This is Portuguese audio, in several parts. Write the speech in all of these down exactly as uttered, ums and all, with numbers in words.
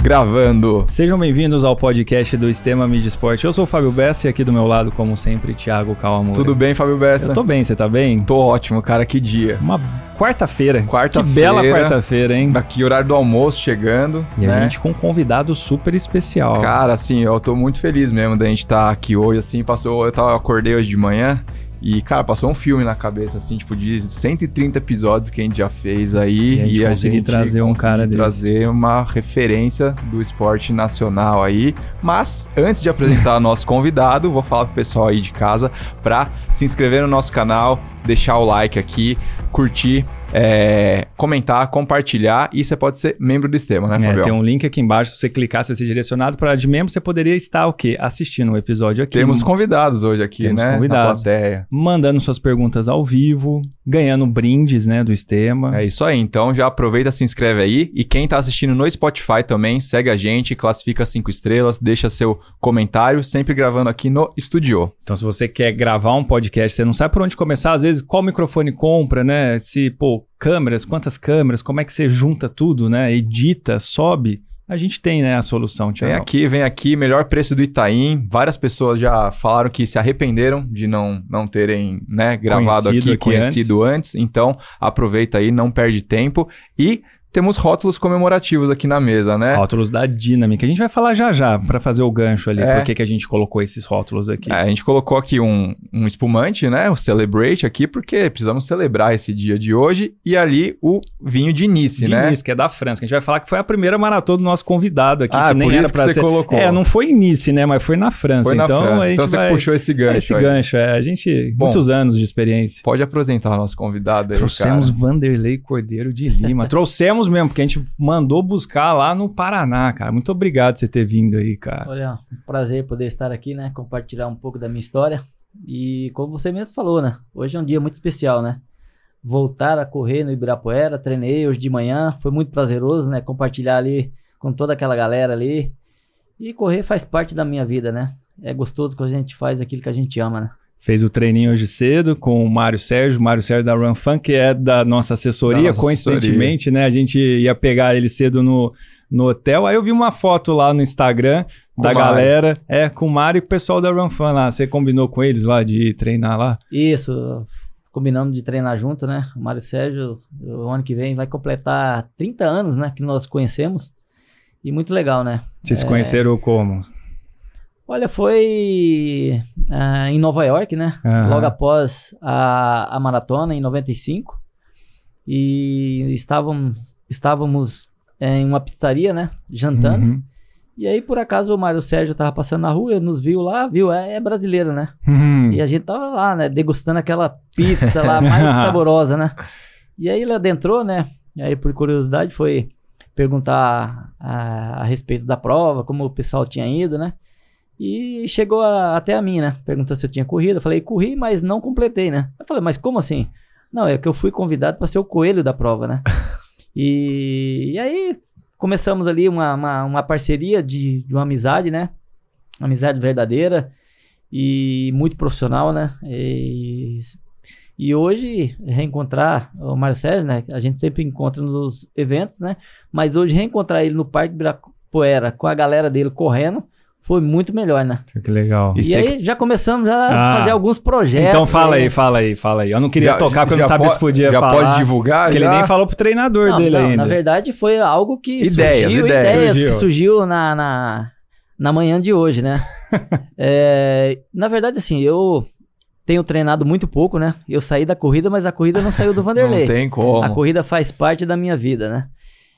Gravando. Sejam bem-vindos ao podcast do Sistema Mídia Esporte. Eu sou o Fábio Bessa e aqui do meu lado, como sempre, Thiago Kawamura. Tudo bem, Fábio Bessa? Eu tô bem, você tá bem? Tô ótimo, cara, que dia. Uma quarta-feira. Quarta-feira. Que bela quarta-feira, hein? Aqui, horário do almoço chegando. E né? a gente com um convidado super especial. Cara, assim, eu tô muito feliz mesmo da gente estar aqui hoje, assim, passou, eu tava, acordei hoje de manhã. E, cara, passou um filme na cabeça, assim, tipo, de cento e trinta episódios que a gente já fez aí. E a gente e a conseguir gente trazer um cara desse. trazer uma referência do esporte nacional aí. Mas, antes de apresentar nosso convidado, vou falar pro pessoal aí de casa pra se inscrever no nosso canal, deixar o like aqui, curtir, é, comentar, compartilhar, e você pode ser membro do Sistema, né, Fabio? É, tem um link aqui embaixo, se você clicar, você vai ser direcionado para de membro, você poderia estar o quê? Assistindo o episódio aqui. Temos convidados hoje aqui, Temos né? convidados. Na plateia. Mandando suas perguntas ao vivo, ganhando brindes, né, do Sistema. É isso aí, então já aproveita, se inscreve aí, e quem tá assistindo no Spotify também, segue a gente, classifica cinco estrelas, deixa seu comentário, sempre gravando aqui no Estúdio. Então, se você quer gravar um podcast, você não sabe por onde começar, às vezes qual microfone compra, né? Se, pô, câmeras, quantas câmeras, como é que você junta tudo, né? Edita, sobe. A gente tem, né, a solução, Thiago. Vem aqui, vem aqui, melhor preço do Itaim. Várias pessoas já falaram que se arrependeram de não, não terem, né, gravado Conhecido aqui, aqui conhecido antes. antes. Então, aproveita aí, não perde tempo. E temos rótulos comemorativos aqui na mesa, né? Rótulos da Dynamic. A gente vai falar já já, para fazer o gancho ali, É. por que que a gente colocou esses rótulos aqui. É, a gente colocou aqui um, um espumante, né? O Celebrate aqui, porque precisamos celebrar esse dia de hoje. E ali o vinho de Nice, de né? Nice, que é da França. Que a gente vai falar que foi a primeira maratona do nosso convidado aqui, Ah, que nem por era isso que pra você ser. colocou. É, não foi em Nice, né? Mas foi na França. Foi na então, França. A gente Então você vai... puxou esse gancho Esse aí. gancho, é. A gente... Bom, muitos anos de experiência. Pode apresentar o nosso convidado aí, Trouxemos cara. Vanderlei Cordeiro de Lima. Trouxemos mesmo, porque a gente mandou buscar lá no Paraná, cara. Muito obrigado por você ter vindo aí, cara. Olha, um prazer poder estar aqui, né? Compartilhar um pouco da minha história. E como você mesmo falou, né? Hoje é um dia muito especial, né? Voltar a correr no Ibirapuera, treinei hoje de manhã, foi muito prazeroso, né? Compartilhar ali com toda aquela galera ali. E correr faz parte da minha vida, né? É gostoso quando a gente faz aquilo que a gente ama, né? Fez o treininho hoje cedo com o Mário Sérgio, o Mário Sérgio da Run Fun, que é da nossa assessoria, Da nossa coincidentemente, assessoria. Né? A gente ia pegar ele cedo no, no hotel, aí eu vi uma foto lá no Instagram com da o galera, é, com o Mário e com o pessoal da Run Fun lá. Você combinou com eles lá de treinar lá? Isso, combinamos de treinar junto, né? O Mário Sérgio, o ano que vem, vai completar trinta anos, né? Que nós conhecemos. E muito legal, né? Vocês se É... conheceram como? Olha, foi uh, em Nova York, né? Uhum. Logo após a, a maratona, em noventa e cinco. E estavam, estávamos em uma pizzaria, né? Jantando. Uhum. E aí, por acaso, o Mário Sérgio estava passando na rua, nos viu lá, viu? É, é brasileiro, né? Uhum. E a gente tava lá, né? Degustando aquela pizza lá mais saborosa, né? E aí ele adentrou, né? E aí, por curiosidade, foi perguntar a, a respeito da prova, como o pessoal tinha ido, né? E chegou a, até a mim, né? Perguntou se eu tinha corrido. Eu falei, corri, mas não completei, né? Eu falei, mas como assim? Não, é que eu fui convidado para ser o coelho da prova, né? e, e aí começamos ali uma, uma, uma parceria de, de uma amizade, né? Amizade verdadeira e muito profissional, né? E, e hoje reencontrar o Mário Sérgio, né? A gente sempre encontra nos eventos, né? Mas hoje reencontrar ele no Parque Ibirapuera com a galera dele correndo foi muito melhor, né? Que legal. E, e aí que... já começamos já a ah, fazer alguns projetos. Então fala aí, aí, fala aí, fala aí. Eu não queria já, tocar porque eu não sabia se podia já falar. Já pode divulgar? Porque já? ele nem falou pro treinador não, dele não, ainda. Na verdade foi algo que ideias, surgiu, ideias. ideias surgiu, surgiu na, na, na manhã de hoje, né? é, na verdade, assim, eu tenho treinado muito pouco, né? Eu saí da corrida, mas a corrida não saiu do Vanderlei. Não tem como. A corrida faz parte da minha vida, né?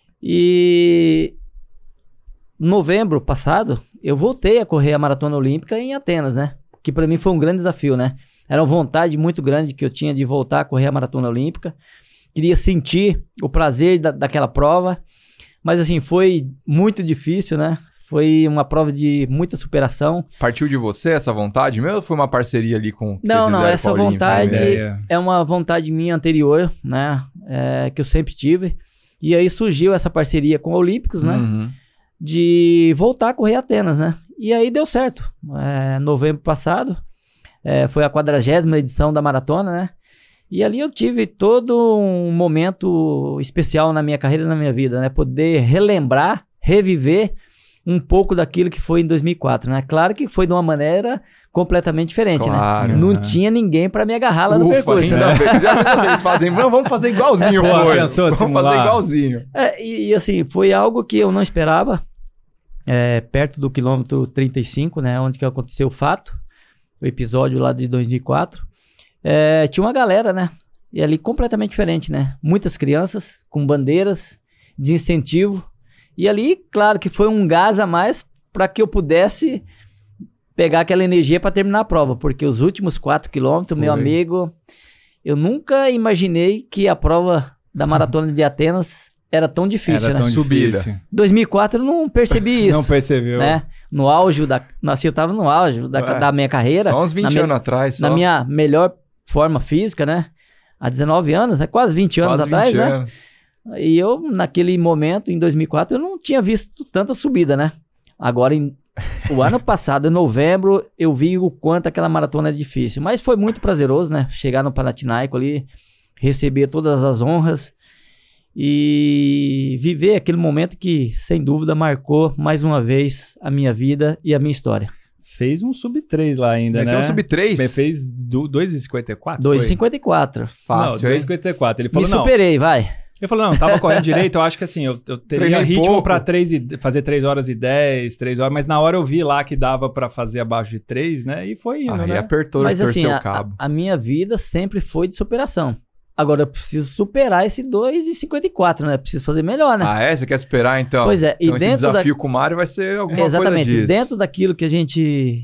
E... novembro passado, eu voltei a correr a Maratona Olímpica em Atenas, né? Que para mim foi um grande desafio, né? Era uma vontade muito grande que eu tinha de voltar a correr a Maratona Olímpica. Queria sentir o prazer da, daquela prova. Mas assim, foi muito difícil, né? Foi uma prova de muita superação. Partiu de você essa vontade mesmo ou foi uma parceria ali com... Que não, vocês não, essa vontade é. é uma vontade minha anterior, né? É, que eu sempre tive. E aí surgiu essa parceria com a Olímpicos, né? Uhum. De voltar a correr Atenas, né? E aí deu certo. É, novembro passado, é, foi a quadragésima edição da maratona, né? E ali eu tive todo um momento especial na minha carreira e na minha vida, né? Poder relembrar, reviver um pouco daquilo que foi em dois mil e quatro, né? Claro que foi de uma maneira completamente diferente, Claro, né? Não uhum. tinha ninguém pra me agarrar lá no Ufa, percurso, ainda né? bem. Já pensou se eles fazem, não, vamos fazer igualzinho, Pô, foi. pensou Vamos simular? fazer igualzinho. É, e, e assim, foi algo que eu não esperava, é, perto do quilômetro trinta e cinco, né? Onde que aconteceu o fato, o episódio lá de dois mil e quatro. É, tinha uma galera, né? E ali completamente diferente, né? Muitas crianças com bandeiras de incentivo. E ali, claro que foi um gás a mais para que eu pudesse pegar aquela energia para terminar a prova. Porque os últimos quatro quilômetros, meu amigo, eu nunca imaginei que a prova da Maratona de Atenas era tão difícil, Era né? tão Subida. difícil. dois mil e quatro eu não percebi isso. Não percebeu. Né? No auge da... Assim, eu tava no auge da, Ué, da minha carreira. Só uns vinte na anos me- atrás. Só. Na minha melhor forma física, né? Há dezenove anos, né? Quase vinte anos Quase atrás, vinte né? anos. E eu, naquele momento, em dois mil e quatro, eu não tinha visto tanta subida, né? Agora, em, o ano passado, em novembro, eu vi o quanto aquela maratona é difícil. Mas foi muito prazeroso, né? Chegar no Panathinaiko ali, receber todas as honras e viver aquele momento que, sem dúvida, marcou mais uma vez a minha vida e a minha história. Fez um sub três lá ainda, Meteu né? um sub três. Fez do- dois e cinquenta e quatro? dois e foi? cinquenta e quatro. Fácil, Não, dois e hein? cinquenta e quatro. Ele Me falou, não. superei, vai. Ele falou, não, tava correndo direito, eu acho que assim, eu, eu teria Treinei ritmo pouco. pra três e, fazer três horas e dez, três horas, mas na hora eu vi lá que dava pra fazer abaixo de três, né? E foi indo, Aí né? apertou, Mas assim, torceu a, o cabo. a- a minha vida sempre foi de superação. Agora eu preciso superar esse dois e cinquenta e quatro, né? Preciso fazer melhor, né? Ah, é? Você quer esperar, então? Pois é, e então esse dentro da- desafio com o Mário vai ser alguma Exatamente. coisa disso. Dentro daquilo que a gente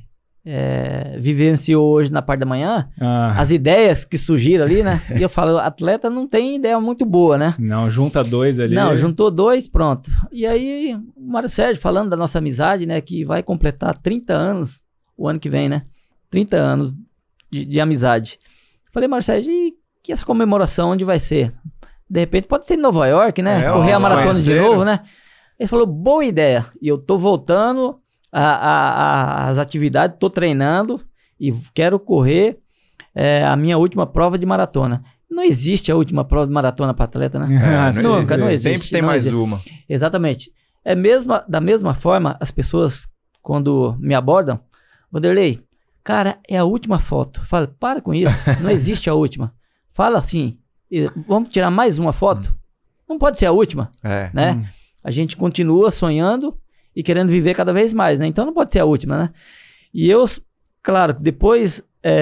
é, vivenciou hoje na parte da manhã, Ah, as ideias que surgiram ali, né? E eu falo, atleta não tem ideia muito boa, né? não, junta dois ali. Não, juntou dois, pronto. E aí, o Mário Sérgio falando da nossa amizade, né? Que vai completar trinta anos o ano que vem, né? trinta anos de, de amizade. Falei, Mário Sérgio, e que essa comemoração onde vai ser? De repente pode ser em Nova York, né? É, Correr ó, a maratona de conheceram. novo, né? Ele falou, boa ideia. E eu tô voltando a- a- a- às atividades, tô treinando e quero correr é, a minha última prova de maratona. Não existe a última prova de maratona para atleta, né? Ah, É, não Nunca, não existe. Sempre tem não mais existe. uma. Exatamente. É mesma, da mesma forma, as pessoas, quando me abordam, Vanderlei, cara, é a última foto. Fala, para com isso, não existe a última. Fala assim, e vamos tirar mais uma foto? Não pode ser a última, É. né? Hum. A gente continua sonhando e querendo viver cada vez mais, né? Então não pode ser a última, né? E eu, claro, depois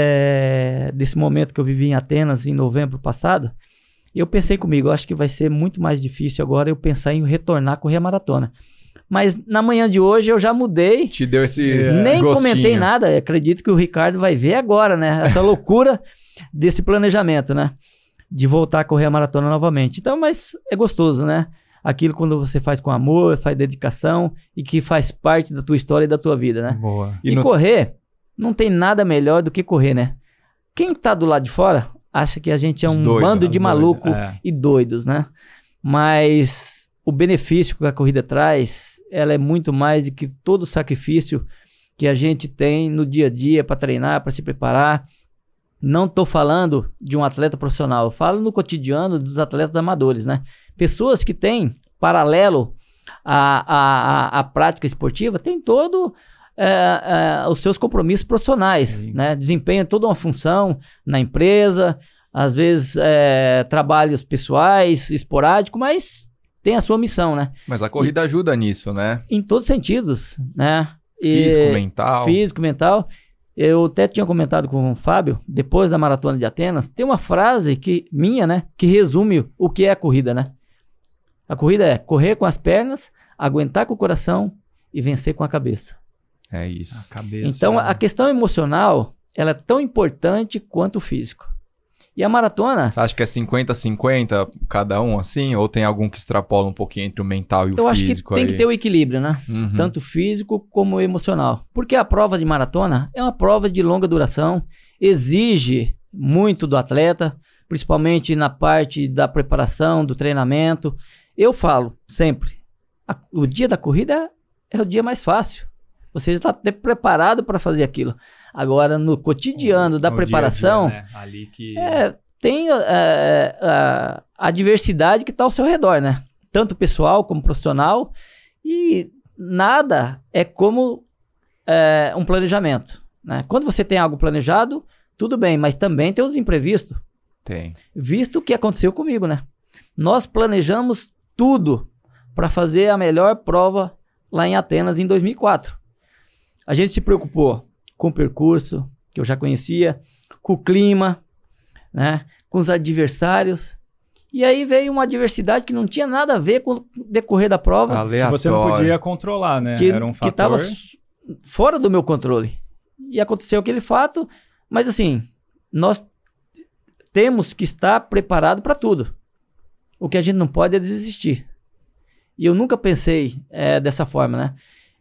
é, desse momento que eu vivi em Atenas, em novembro passado, eu pensei comigo, eu acho que vai ser muito mais difícil agora eu pensar em retornar a correr a maratona. Mas na manhã de hoje eu já mudei, Te deu esse nem gostinho. comentei nada. Eu acredito que o Ricardo vai ver agora, né? Essa loucura desse planejamento, né? De voltar a correr a maratona novamente. Então, mas é gostoso, né? Aquilo quando você faz com amor, faz dedicação e que faz parte da tua história e da tua vida, né? Boa. E E, no- correr, não tem nada melhor do que correr, né? Quem tá do lado de fora acha que a gente é Os um doidos, bando né? de Doido, maluco é. e doidos, né? Mas o benefício que a corrida traz, ela é muito mais do que todo o sacrifício que a gente tem no dia a dia para treinar, para se preparar. Não tô falando de um atleta profissional, eu falo no cotidiano dos atletas amadores, né? Pessoas que têm, paralelo à, à, à, à prática esportiva, tem todo é, é, os seus compromissos profissionais, Sim. né? Desempenham toda uma função na empresa, às vezes é, trabalhos pessoais, esporádicos, mas tem a sua missão, né? Mas a corrida ajuda nisso, né? Em todos os sentidos, né? E- Físico, mental. Físico, mental. Eu até tinha comentado com o Fábio, depois da Maratona de Atenas, tem uma frase que, minha, né? Que resume o que é a corrida, né? A corrida é correr com as pernas, aguentar com o coração e vencer com a cabeça. É A isso. cabeça. Então, a questão emocional, ela é tão importante quanto o físico. E a maratona, Você acha que é cinquenta a cinquenta cada um, assim? Ou tem algum que extrapola um pouquinho entre o mental e o eu acho que físico? tem aí? que ter o equilíbrio, né? Uhum. Tanto físico como emocional. Porque a prova de maratona é uma prova de longa duração, exige muito do atleta, principalmente na parte da preparação, do treinamento. Eu falo sempre, a- o dia da corrida é o dia mais fácil. Você já está até preparado para fazer aquilo. Agora, no cotidiano da No preparação, dia a dia, né? Ali que... é, tem é, a, a diversidade que está ao seu redor, né? Tanto pessoal como profissional, E nada é como é, um planejamento, né? Quando você tem algo planejado, tudo bem, mas também tem os imprevistos. Tem. Visto o que aconteceu comigo, né? Nós planejamos tudo para fazer a melhor prova lá em Atenas em dois mil e quatro. A gente se preocupou com o percurso, que eu já conhecia, com o clima, né? Com os adversários. E aí veio uma adversidade que não tinha nada a ver com o decorrer da prova. Aleatório. Que você não podia controlar, né? Que, Era um que estava fator... fora do meu controle. E aconteceu aquele fato, mas assim, nós temos que estar preparado para tudo. O que a gente não pode é desistir. E eu nunca pensei é, dessa forma, né?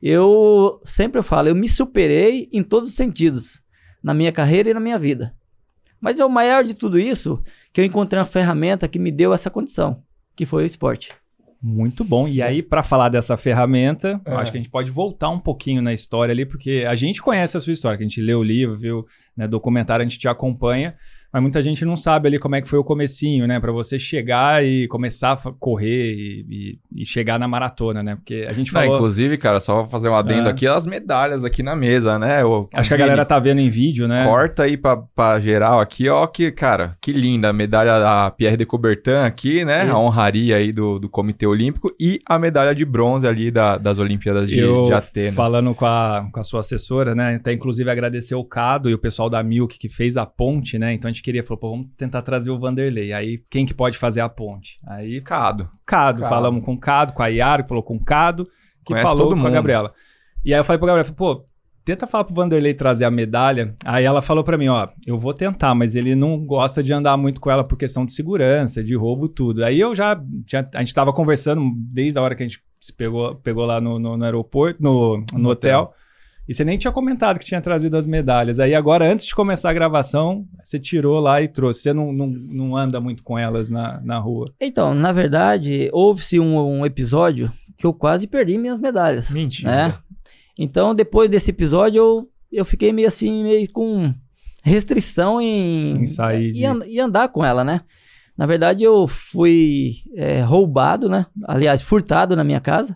Eu sempre falo, eu me superei em todos os sentidos, na minha carreira e na minha vida. Mas é o maior de tudo isso, que eu encontrei uma ferramenta que me deu essa condição, que foi o esporte. Muito bom. E aí, para falar dessa ferramenta, É. eu acho que a gente pode voltar um pouquinho na história ali, porque a gente conhece a sua história, que a gente leu o livro, viu, né, documentário, a gente te acompanha, mas muita gente não sabe ali como é que foi o comecinho, né, para você chegar e começar a correr e, e, e chegar na maratona, né, porque a gente Não, falou... inclusive, cara, só pra fazer um adendo É. aqui, as medalhas aqui na mesa, né? O, Acho que a galera tá vendo em vídeo, né? Corta aí pra, pra geral aqui, ó, que, cara, que linda a medalha da Pierre de Coubertin aqui, né? Isso. A honraria aí do, do Comitê Olímpico e a medalha de bronze ali da, das Olimpíadas de, Eu, de Atenas. falando com a, com a sua assessora, né, até inclusive agradecer o Cado e o pessoal da Milk que fez a ponte, né, então a gente queria, falou, pô, vamos tentar trazer o Vanderlei, aí quem que pode fazer a ponte? Aí, Cado. Cado, Cado. falamos com o Cado, com a Yara, que falou com o Cado, que Conhece falou todo com a mundo. Gabriela. E aí eu falei pra Gabriela, falei, pô, tenta falar pro Vanderlei trazer a medalha. Aí ela falou pra mim, ó, eu vou tentar, mas ele não gosta de andar muito com ela por questão de segurança, de roubo, tudo. Aí eu já, tinha, a gente tava conversando desde a hora que a gente se pegou, pegou lá no, no, no aeroporto, no, no, No hotel. hotel. E você nem tinha comentado que tinha trazido as medalhas. Aí agora, antes de começar a gravação, você tirou lá e trouxe. Você não, não, não anda muito com elas na, na rua. Então, na verdade, houve-se um, um episódio que eu quase perdi minhas medalhas. Mentira. Né? Então, depois desse episódio, eu, eu fiquei meio assim, meio com restrição em, Em sair e, de- an- e andar com ela, né? Na verdade, eu fui é, roubado, né? Aliás, furtado na minha casa.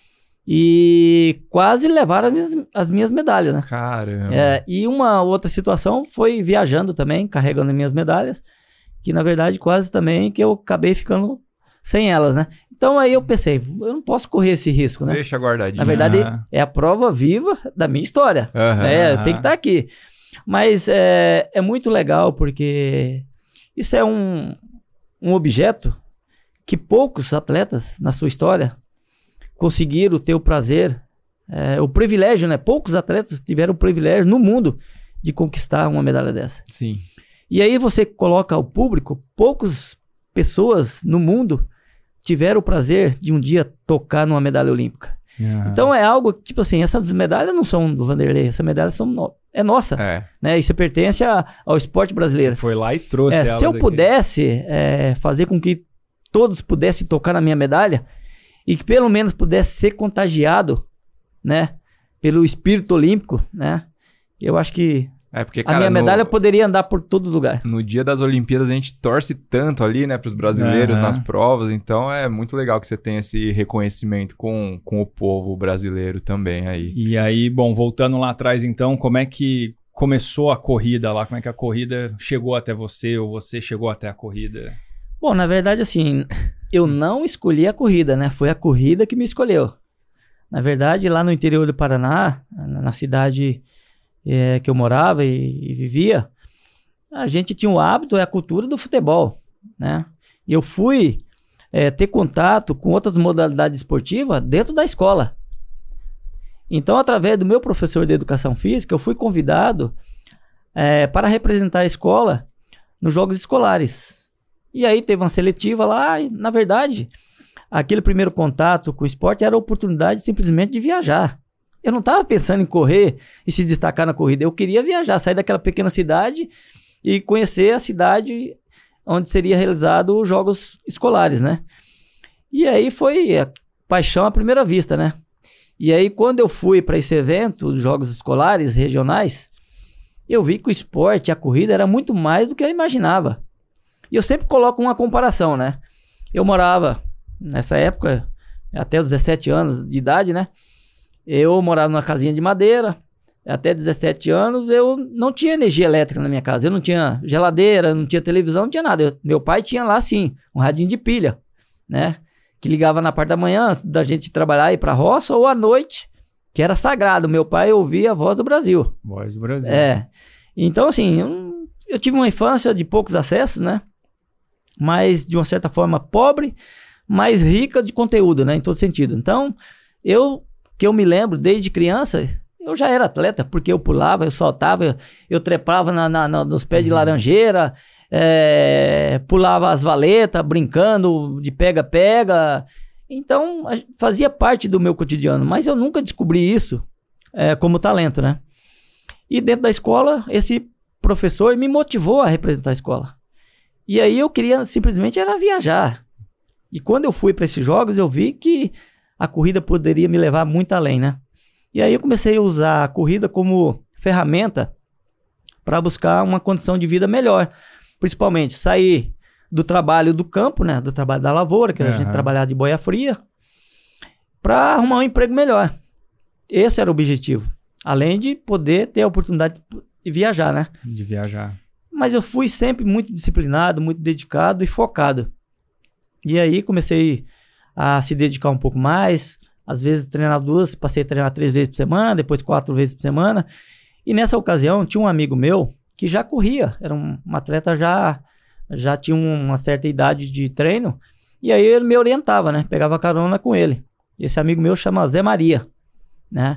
E quase levaram as minhas, as minhas medalhas, né? Caramba. É, e uma outra situação foi viajando também, carregando minhas medalhas, que na verdade quase também que eu acabei ficando sem elas, né? Então aí eu pensei, eu não posso correr esse risco, né? Deixa guardadinho. Na verdade Ah. é a prova viva da minha história, Aham. né? Aham. Tem que estar aqui. Mas é, é muito legal porque isso é um, um objeto que poucos atletas na sua história conseguiram ter o prazer, é, o privilégio, né? Poucos atletas tiveram o privilégio no mundo de conquistar uma medalha dessa. Sim. E aí você coloca ao público, poucas pessoas no mundo tiveram o prazer de um dia tocar numa medalha olímpica. Ah. Então é algo, tipo assim, essas medalhas não são do Vanderlei, essas medalhas são no... é nossa, É. né? Isso pertence a- ao esporte brasileiro. Foi lá e trouxe É, elas se eu aqui. pudesse é, fazer com que todos pudessem tocar na minha medalha e que pelo menos pudesse ser contagiado, né, pelo espírito olímpico, né, eu acho que É porque, a cara, minha no- medalha poderia andar por todo lugar. No dia das Olimpíadas a gente torce tanto ali, né, pros brasileiros Aham. nas provas, então é muito legal que você tenha esse reconhecimento com, com o povo brasileiro também aí. E aí, bom, voltando lá atrás então, como é que começou a corrida lá? Como é que a corrida chegou até você ou você chegou até a corrida? Bom, na verdade, assim, eu não escolhi a corrida, né, foi a corrida que me escolheu. Na verdade, lá no interior do Paraná, na na cidade é, que eu morava e, e vivia, a gente tinha o hábito, é a cultura do futebol, né? E eu fui é, ter contato com outras modalidades esportivas dentro da escola. Então, através do meu professor de educação física, eu fui convidado é, para representar a escola nos jogos escolares. E aí teve uma seletiva lá, e, na verdade, aquele primeiro contato com o esporte era a oportunidade simplesmente de viajar. Eu não estava pensando em correr e se destacar na corrida, eu queria viajar, sair daquela pequena cidade e conhecer a cidade onde seria realizado os jogos escolares, né? E aí foi a paixão à primeira vista, né? E aí quando eu fui para esse evento, os jogos escolares regionais, eu vi que o esporte, a corrida era muito mais do que eu imaginava. E eu sempre coloco uma comparação, né? Eu morava, nessa época, até os dezessete anos de idade, né? Eu morava numa casinha de madeira, até dezessete anos eu não tinha energia elétrica na minha casa, eu não tinha geladeira, não tinha televisão, não tinha nada. Eu, meu pai tinha lá, sim, um radinho de pilha, né? Que ligava na parte da manhã, antes da gente trabalhar e ir pra roça, ou à noite, que era sagrado. Meu pai ouvia a Voz do Brasil. Voz do Brasil. É. Então, assim, eu, eu tive uma infância de poucos acessos, né? Mas, de uma certa forma, pobre, mas rica de conteúdo, né? Em todo sentido. Então, eu, que eu me lembro, desde criança, eu já era atleta, porque eu pulava, eu saltava, eu, eu trepava na, na, na, nos pés uhum. de laranjeira, é, pulava as valetas, brincando de pega-pega. Então, fazia parte do meu cotidiano, mas eu nunca descobri isso é, como talento, né? E dentro da escola, esse professor me motivou a representar a escola. E aí eu queria simplesmente era viajar. E quando eu fui para esses jogos, eu vi que a corrida poderia me levar muito além, né? E aí eu comecei a usar a corrida como ferramenta para buscar uma condição de vida melhor. Principalmente sair do trabalho do campo, né? Do trabalho da lavoura, que uhum. a gente trabalhava de boia fria, para arrumar um emprego melhor. Esse era o objetivo. Além de poder ter a oportunidade de viajar, né? De viajar. Mas eu fui sempre muito disciplinado, muito dedicado e focado. E aí comecei a se dedicar um pouco mais. Às vezes treinava duas, passei a treinar três vezes por semana, depois quatro vezes por semana. E nessa ocasião tinha um amigo meu que já corria, era um, um atleta já, já tinha uma certa idade de treino. E aí ele me orientava, né? Pegava carona com ele. Esse amigo meu chama Zé Maria, né?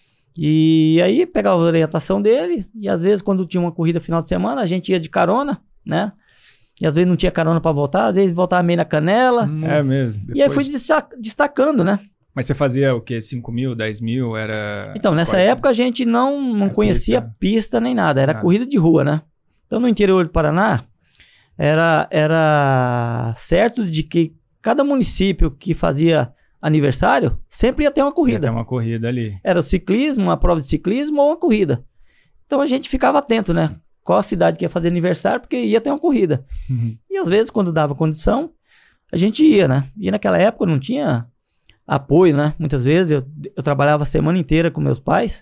E aí pegava a orientação dele, e às vezes quando tinha uma corrida final de semana, a gente ia de carona, né? E às vezes não tinha carona para voltar, às vezes voltava meio na canela. Hum, é mesmo. Depois... E aí fui destacando, né? Mas você fazia o quê? cinco mil, dez mil? Era... Então, nessa quarenta? época a gente não, não conhecia pista. pista nem nada, era nada. corrida de rua, né? Então no interior do Paraná, era, era certo de que cada município que fazia aniversário, sempre ia ter uma corrida. Ia ter uma corrida ali. Era o ciclismo, uma prova de ciclismo ou uma corrida. Então a gente ficava atento, né? Qual a cidade que ia fazer aniversário, porque ia ter uma corrida. Uhum. E às vezes, quando dava condição, a gente ia, né? E naquela época não tinha apoio, né? Muitas vezes eu, eu trabalhava a semana inteira com meus pais.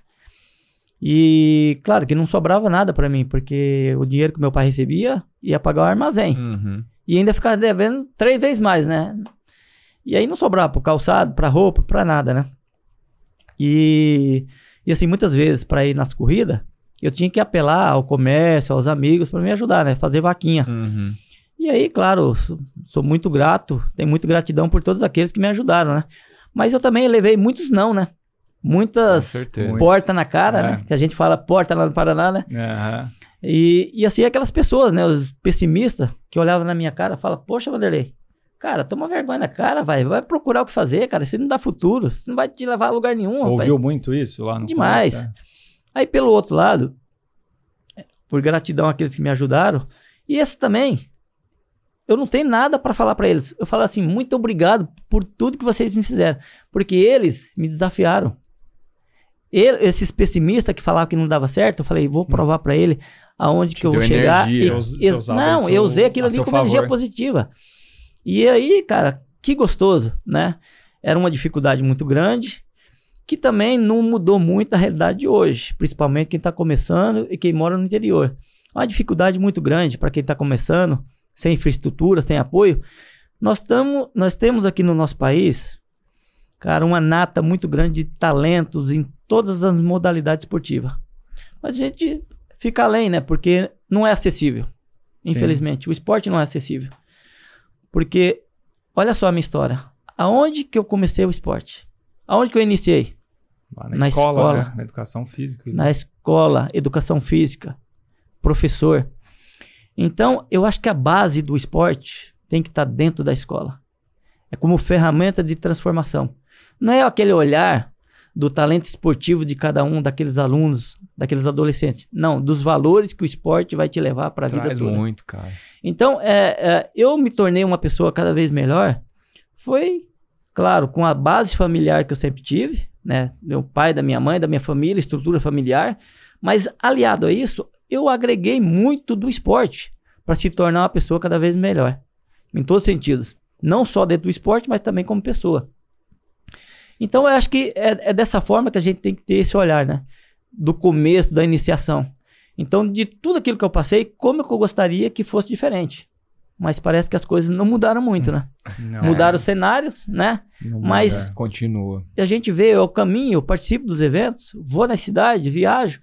E claro que não sobrava nada para mim, porque o dinheiro que meu pai recebia ia pagar o armazém. Uhum. E ainda ficava devendo três vezes mais, né? E aí não sobrava pro calçado, pra roupa, pra nada, né? E, e assim, muitas vezes para ir nas corridas, eu tinha que apelar ao comércio, aos amigos para me ajudar, né? Fazer vaquinha. Uhum. E aí, claro, sou, sou muito grato, tenho muita gratidão por todos aqueles que me ajudaram, né? Mas eu também levei muitos não, né? Muitas portas na cara, é. né? Que a gente fala porta lá no Paraná, né? Uhum. E, e assim, aquelas pessoas, né? Os pessimistas que olhavam na minha cara e falavam, poxa, Vanderlei, cara, toma vergonha na cara, vai, vai procurar o que fazer, cara, isso não dá futuro, isso não vai te levar a lugar nenhum. Ouviu rapaz. muito isso lá no Demais. começo, é. Aí pelo outro lado, por gratidão àqueles que me ajudaram, e esse também, eu não tenho nada para falar para eles. Eu falo assim, muito obrigado por tudo que vocês me fizeram, porque eles me desafiaram. Ele, esses pessimistas que falavam que não dava certo, eu falei, vou provar para ele aonde que eu vou chegar. E, você e, não, seu, eu usei aquilo ali como favor. energia positiva. E aí, cara, que gostoso, né? Era uma dificuldade muito grande, que também não mudou muito a realidade de hoje, principalmente quem está começando e quem mora no interior. Uma dificuldade muito grande para quem está começando, sem infraestrutura, sem apoio. Nós, tamo, nós temos aqui no nosso país, cara, uma nata muito grande de talentos em todas as modalidades esportivas. Mas a gente fica além, né? Porque não é acessível. Infelizmente, Sim. o esporte não é acessível. Porque, olha só a minha história. Aonde que eu comecei o esporte? Aonde que eu iniciei? Lá na, na escola, escola né? Na educação física. Na escola, educação física, professor. Então, eu acho que a base do esporte tem que estar dentro da escola. É como ferramenta de transformação. Não é aquele olhar do talento esportivo de cada um daqueles alunos, daqueles adolescentes. Não, dos valores que o esporte vai te levar para a vida toda. Traz muito, cara. Então, é, é, eu me tornei uma pessoa cada vez melhor. Foi, claro, com a base familiar que eu sempre tive, né? Meu pai, da minha mãe, da minha família, estrutura familiar. Mas, aliado a isso, eu agreguei muito do esporte para se tornar uma pessoa cada vez melhor. Em todos os sentidos. Não só dentro do esporte, mas também como pessoa. Então, eu acho que é, é dessa forma que a gente tem que ter esse olhar, né? Do começo, da iniciação. Então, de tudo aquilo que eu passei, como que eu gostaria que fosse diferente? Mas parece que as coisas não mudaram muito, né? Não. Mudaram os cenários, né? Não Mas muda. Continua. a gente vê o caminho, eu participo dos eventos, vou na cidade, viajo.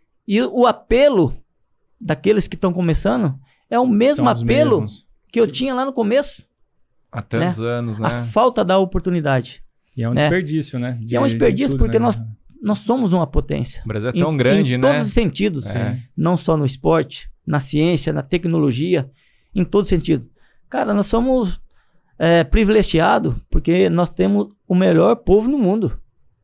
E o apelo daqueles que estão começando é o mesmo São os apelo mesmos. que eu tinha lá no começo. Há tantos anos, né? A falta da oportunidade. E é um né? desperdício, né? E é um De- de desperdício tudo, porque né? nós, nós somos uma potência. O Brasil é Em- tão grande, em né? todos os sentidos. É. Não só no esporte, na ciência, na tecnologia, em todo sentido. Cara, nós somos é, privilegiados porque nós temos o melhor povo no mundo.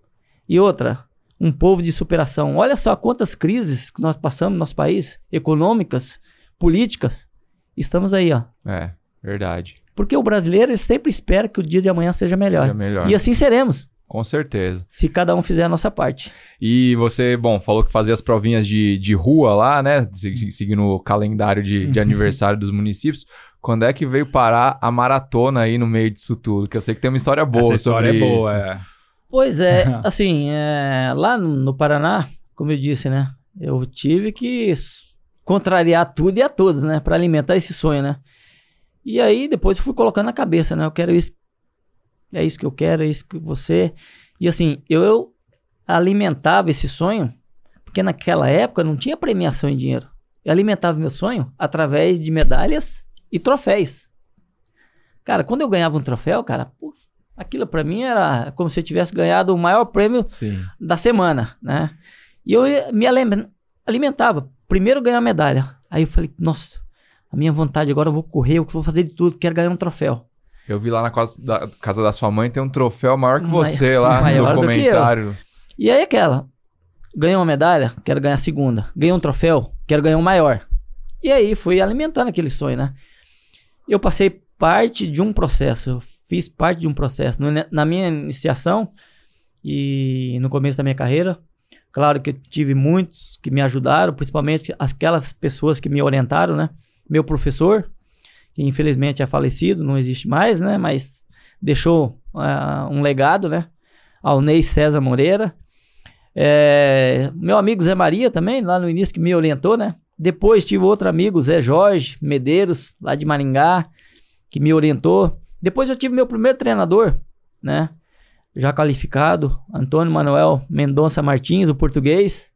E outra, um povo de superação. Olha só quantas crises que nós passamos no nosso país, econômicas, políticas. Estamos aí, ó. É, verdade. Porque o brasileiro ele sempre espera que o dia de amanhã seja melhor. Seja melhor. E assim seremos, Com certeza. se cada um fizer a nossa parte. E você, bom, falou que fazia as provinhas de, de rua lá, né? Se- Seguindo o calendário de, de aniversário dos municípios. Quando é que veio parar a maratona aí no meio disso tudo? Que eu sei que tem uma história boa Essa história sobre é boa, isso. é. Pois é, assim, é, lá no, no Paraná, como eu disse, né? Eu tive que s- contrariar tudo e a todos, né? Para alimentar esse sonho, né? E aí depois eu fui colocando na cabeça, né? Eu quero isso, é isso que eu quero, é isso que você... E assim, eu, eu alimentava esse sonho, porque naquela época não tinha premiação em dinheiro. Eu alimentava meu sonho através de medalhas e troféus. Cara, quando eu ganhava um troféu, cara, pô, aquilo pra mim era como se eu tivesse ganhado o maior prêmio Sim. da semana, né? E eu ia- me alem- alimentava. Primeiro ganhar a medalha. Aí eu falei, nossa, a minha vontade agora eu vou correr, eu vou fazer de tudo, quero ganhar um troféu. Eu vi lá na casa da, casa da sua mãe tem um troféu maior que Mai- você lá maior no do que eu. comentário. E aí aquela, ganhei uma medalha, quero ganhar a segunda. Ganhei um troféu, quero ganhar um maior. E aí fui alimentando aquele sonho, né? Eu passei parte de um processo, eu fiz parte de um processo. No- Na minha iniciação e no começo da minha carreira, claro que eu tive muitos que me ajudaram, principalmente aquelas pessoas que me orientaram, né? Meu professor, que infelizmente é falecido, não existe mais, né? Mas deixou ah, um legado, né? Alnei César Moreira. É, meu amigo Zé Maria também, lá no início que me orientou, né? Depois tive outro amigo, Zé Jorge Medeiros, lá de Maringá, que me orientou. Depois eu tive meu primeiro treinador, né? Já qualificado, Antônio Manuel Mendonça Martins, o português.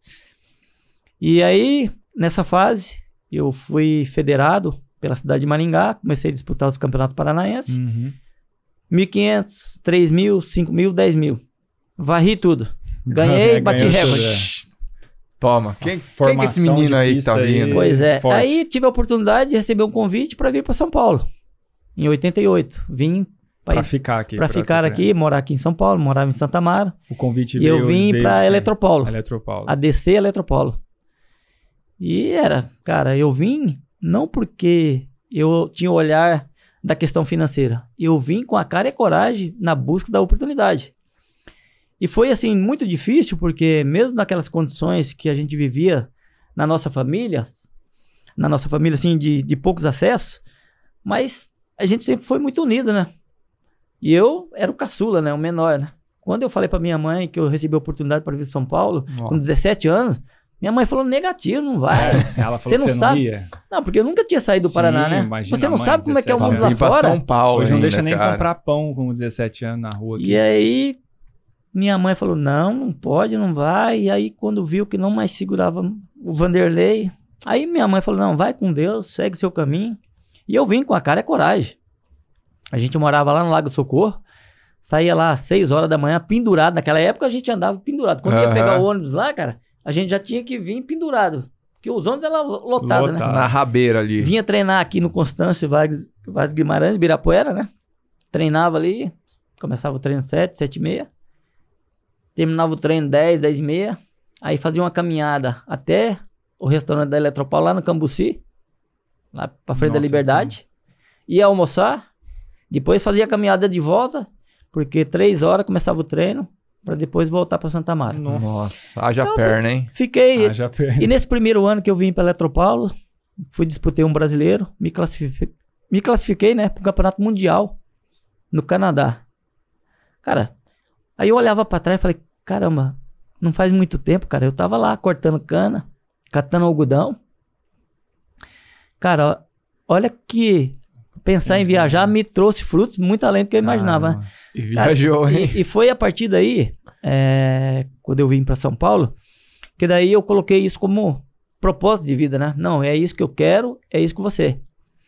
E aí, nessa fase, eu fui federado pela cidade de Maringá, comecei a disputar os campeonatos paranaenses. Uhum. mil e quinhentos, três mil, cinco mil, dez mil. Varri tudo. Ganhei e bati Ganhou tudo, recorde. é. Toma. Quem, quem que é esse formação menino de aí que pista tá aí. vindo? Pois é. Forte. Aí tive a oportunidade de receber um convite para vir para São Paulo. Em oitenta e oito. Vim Pra para ficar aqui. para ficar aqui, morar aqui em São Paulo, morava em Santa Amaro. O convite E veio, eu vim veio para de- Eletropolo. Eletropolo. A D C Eletropolo. E era, cara, eu vim não porque eu tinha o olhar da questão financeira. Eu vim com a cara e a coragem na busca da oportunidade. E foi, assim, muito difícil, porque mesmo naquelas condições que a gente vivia na nossa família, na nossa família, assim, de, de poucos acessos, mas a gente sempre foi muito unido, né? E eu era o caçula, né? O menor, né? Quando eu falei pra minha mãe que eu recebi a oportunidade para vir para São Paulo, Nossa. com dezessete anos, minha mãe falou, negativo, não vai. É, ela falou Você que não você não sabe. ia. Não, porque eu nunca tinha saído do Sim, Paraná, né? imagina Você a não mãe, sabe como é que é o dezessete mundo lá Vim pra fora. São Paulo Hoje não ainda, deixa nem cara. comprar pão com dezessete anos na rua. Aqui. E aí, minha mãe falou, não, não pode, não vai. E aí, quando viu que não mais segurava o Vanderlei, aí minha mãe falou, não, vai com Deus, segue seu caminho. E eu vim com a cara e a coragem. A gente morava lá no Lago Socorro, saía lá às seis horas da manhã, pendurado. Naquela época a gente andava pendurado. Quando ia Aham. pegar o ônibus lá, cara, a gente já tinha que vir pendurado. Porque os ônibus eram lotados, né? Lotado. Na rabeira ali. Vinha treinar aqui no Constâncio Vaz, Vaz Guimarães, Ibirapuera, né? Treinava ali, começava o treino sete, sete e meia. Terminava o treino dez, dez e meia. Aí fazia uma caminhada até o restaurante da Eletropaulo, lá no Cambuci, lá pra frente da Nossa, Liberdade. Ia almoçar, depois fazia a caminhada de volta, porque três horas começava o treino, pra depois voltar pra Santa Amaro. Nossa, haja Então, perna, hein? Fiquei... Ah, já per- E nesse primeiro ano que eu vim para Eletropaulo, fui disputei um brasileiro, me classifiquei, me classifiquei, né, para o Campeonato Mundial no Canadá. Cara, Aí eu olhava pra trás e falei, caramba, não faz muito tempo, cara, eu tava lá cortando cana, catando algodão. Cara, olha que pensar em viajar me trouxe frutos muito além do que eu imaginava. Ah, e viajou, cara, hein? E, e foi a partir daí, é, quando eu vim pra São Paulo, que daí eu coloquei isso como propósito de vida, né? Não, é isso que eu quero, é isso que você.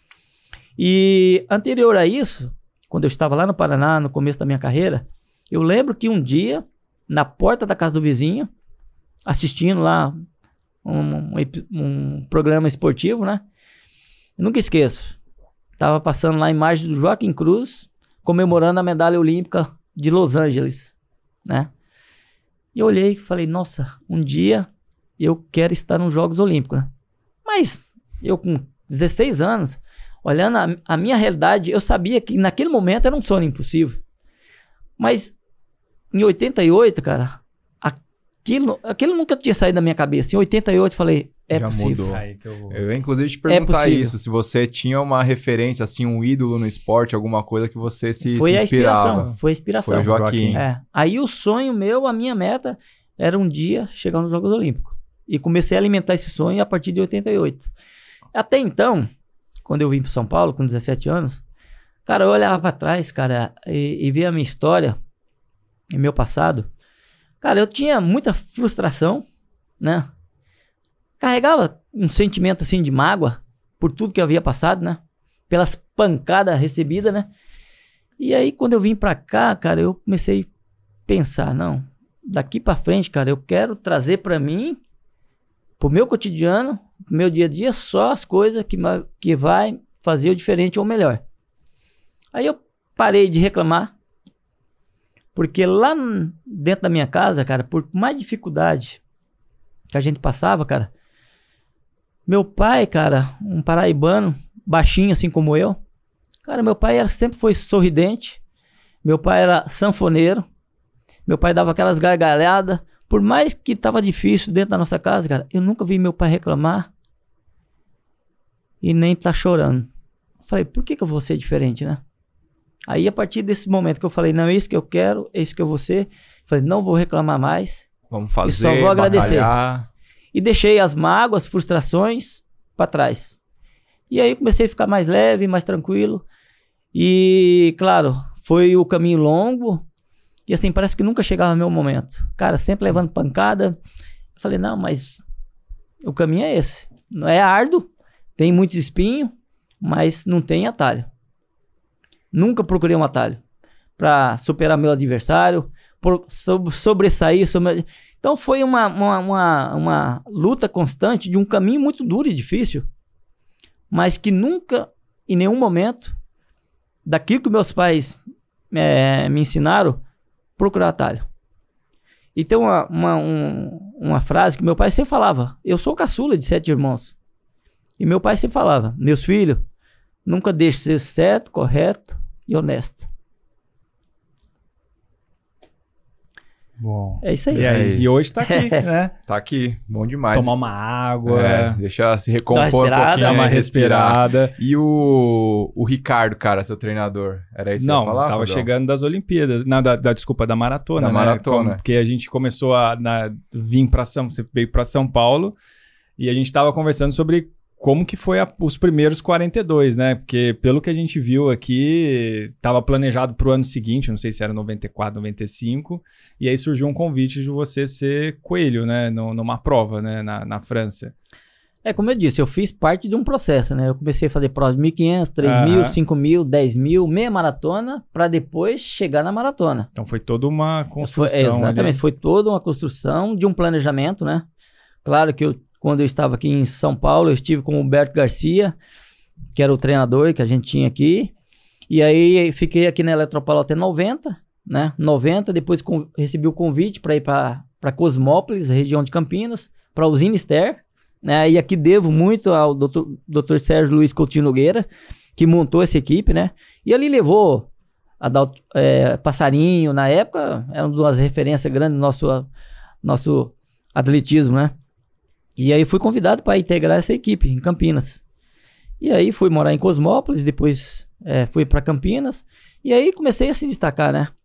E anterior a isso, quando eu estava lá no Paraná, no começo da minha carreira, eu lembro que um dia, na porta da casa do vizinho, assistindo lá um, um, um programa esportivo, né? Eu nunca esqueço. Tava passando lá a imagem do Joaquim Cruz comemorando a medalha olímpica de Los Angeles, né? E eu olhei e falei, nossa, um dia eu quero estar nos Jogos Olímpicos, né? Mas eu com dezesseis anos, olhando a, a minha realidade, eu sabia que naquele momento era um sonho impossível. Mas em oitenta e oito, cara, aquilo, aquilo nunca tinha saído da minha cabeça. Em oitenta e oito eu falei, é Já possível. mudou. Aí que eu... Eu ia inclusive te perguntar É isso, se você tinha uma referência, assim, um ídolo no esporte, alguma coisa que você se, Foi se a inspirava. inspiração, foi a inspiração. Foi o Joaquim. É. Aí o sonho meu, a minha meta, era um dia chegar nos Jogos Olímpicos. E comecei a alimentar esse sonho a partir de oitenta e oito. Até então, quando eu vim para São Paulo, com dezessete anos, cara, eu olhava para trás, cara, e, e via a minha história, e meu passado. Cara, eu tinha muita frustração, né? Carregava um sentimento, assim, de mágoa por tudo que eu havia passado, né? Pelas pancadas recebidas, né? E aí, quando eu vim pra cá, cara, eu comecei a pensar, não, daqui pra frente, cara, eu quero trazer pra mim, pro meu cotidiano, pro meu dia a dia, só as coisas que, que vai fazer o diferente ou melhor. Aí eu parei de reclamar, porque lá dentro da minha casa, cara, por mais dificuldade que a gente passava, cara, meu pai, cara, um paraibano, baixinho assim como eu, cara, meu pai era, sempre foi sorridente, meu pai era sanfoneiro, meu pai dava aquelas gargalhadas, por mais que tava difícil dentro da nossa casa, cara, eu nunca vi meu pai reclamar e nem tá chorando. Falei, por que que eu vou ser diferente, né? Aí, a partir desse momento que eu falei, não, é isso que eu quero, é isso que eu vou ser, falei, não vou reclamar mais. Vamos fazer, e só vou agradecer. batalhar. E deixei as mágoas, frustrações para trás. E aí comecei a ficar mais leve, mais tranquilo. E, claro, foi o caminho longo. E assim, parece que nunca chegava o meu momento. Cara, sempre levando pancada. Eu falei, não, mas o caminho é esse. Não é árduo, tem muitos espinhos, mas não tem atalho. Nunca procurei um atalho para superar meu adversário, por, sobre, sobressair. Sobre... Então foi uma, uma, uma, uma luta constante de um caminho muito duro e difícil, mas que nunca, em nenhum momento, daquilo que meus pais é, me ensinaram, procurar atalho. E tem uma, uma, um, uma frase que meu pai sempre falava, eu sou caçula de sete irmãos, e meu pai sempre falava, meus filhos, nunca deixe de ser certo, correto e honesto. Bom. É isso aí. E, aí, e hoje tá aqui, né? Tá aqui, bom demais. Tomar uma água. É, deixar se recompor um respirada, pouquinho. Dar uma é, respirar. respirada. E o, o Ricardo, cara, seu treinador, era isso que Não, você ia falar? tava Fadão? chegando das Olimpíadas. Não, da, da, desculpa, da maratona, Da né? maratona. Como- Porque a gente começou a na, vir pra São... Você veio pra São Paulo e a gente tava conversando sobre como que foi a- os primeiros quarenta e dois, né? Porque pelo que a gente viu aqui, tava planejado pro ano seguinte, não sei se era noventa e quatro, noventa e cinco, e aí surgiu um convite de você ser coelho, né? No- numa prova, né? Na, na França. É como eu disse, eu fiz parte de um processo, né? Eu comecei a fazer provas de mil e quinhentos, três mil, Aham. cinco mil, dez mil, meia maratona, para depois chegar na maratona. Então foi toda uma Foi, construção exatamente, ali. foi toda uma construção de um planejamento, né? Claro que eu, quando eu estava aqui em São Paulo, eu estive com o Humberto Garcia, que era o treinador que a gente tinha aqui, e aí fiquei aqui na Eletropaulo até noventa, né? noventa, depois com, recebi o convite para ir para Cosmópolis, região de Campinas, para a usina Ster, né? E aqui devo muito ao doutor doutor Sérgio Luiz Coutinho Nogueira, que montou essa equipe, né? E ali levou a Dal- é, Passarinho, na época, era uma das referências grandes do nosso, nosso atletismo, né? E aí fui convidado para integrar essa equipe em Campinas. E aí fui morar em Cosmópolis, depois é, fui para Campinas, e aí comecei a se destacar, né?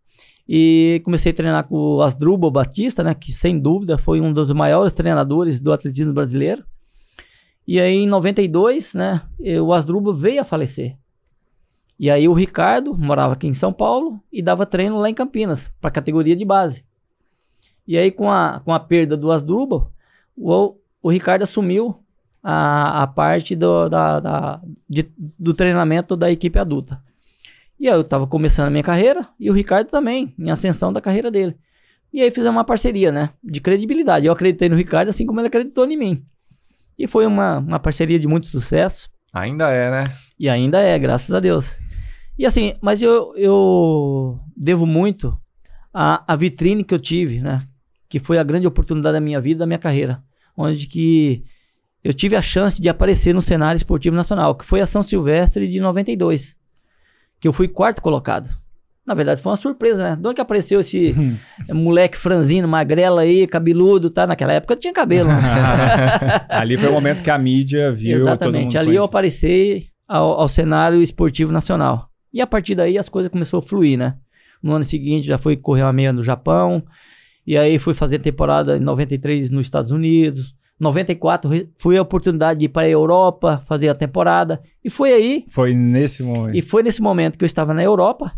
E comecei a treinar com o Asdrubal Batista, né? Que sem dúvida foi um dos maiores treinadores do atletismo brasileiro. E aí em noventa e dois, né? O Asdrubal veio a falecer. E aí o Ricardo morava aqui em São Paulo e dava treino lá em Campinas, para a categoria de base. E aí com a, com a perda do Asdrubal, o, o Ricardo assumiu a, a parte do, da, da, de, do treinamento da equipe adulta. E aí eu estava começando a minha carreira e o Ricardo também, em ascensão da carreira dele. E aí fizemos uma parceria, né? De credibilidade. Eu acreditei no Ricardo assim como ele acreditou em mim. E foi uma, uma parceria de muito sucesso. Ainda é, né? E ainda é, graças a Deus. E assim, mas eu, eu devo muito à, à vitrine que eu tive, né? Que foi a grande oportunidade da minha vida, da minha carreira. Onde que eu tive a chance de aparecer no cenário esportivo nacional, que foi a São Silvestre de noventa e dois. Que eu fui quarto colocado. Na verdade, foi uma surpresa, né? De onde que apareceu esse moleque franzino, magrelo aí, cabeludo, tá? Naquela época eu tinha cabelo. Ali foi o momento que a mídia viu. Exatamente. Ali eu apareci ao, ao cenário esportivo nacional. E a partir daí as coisas começaram a fluir, né? No ano seguinte já fui correr uma meia no Japão. E aí fui fazer temporada em noventa e três nos Estados Unidos. noventa e quatro, fui a oportunidade de ir para a Europa, fazer a temporada. E foi aí... Foi nesse momento. E foi nesse momento que eu estava na Europa.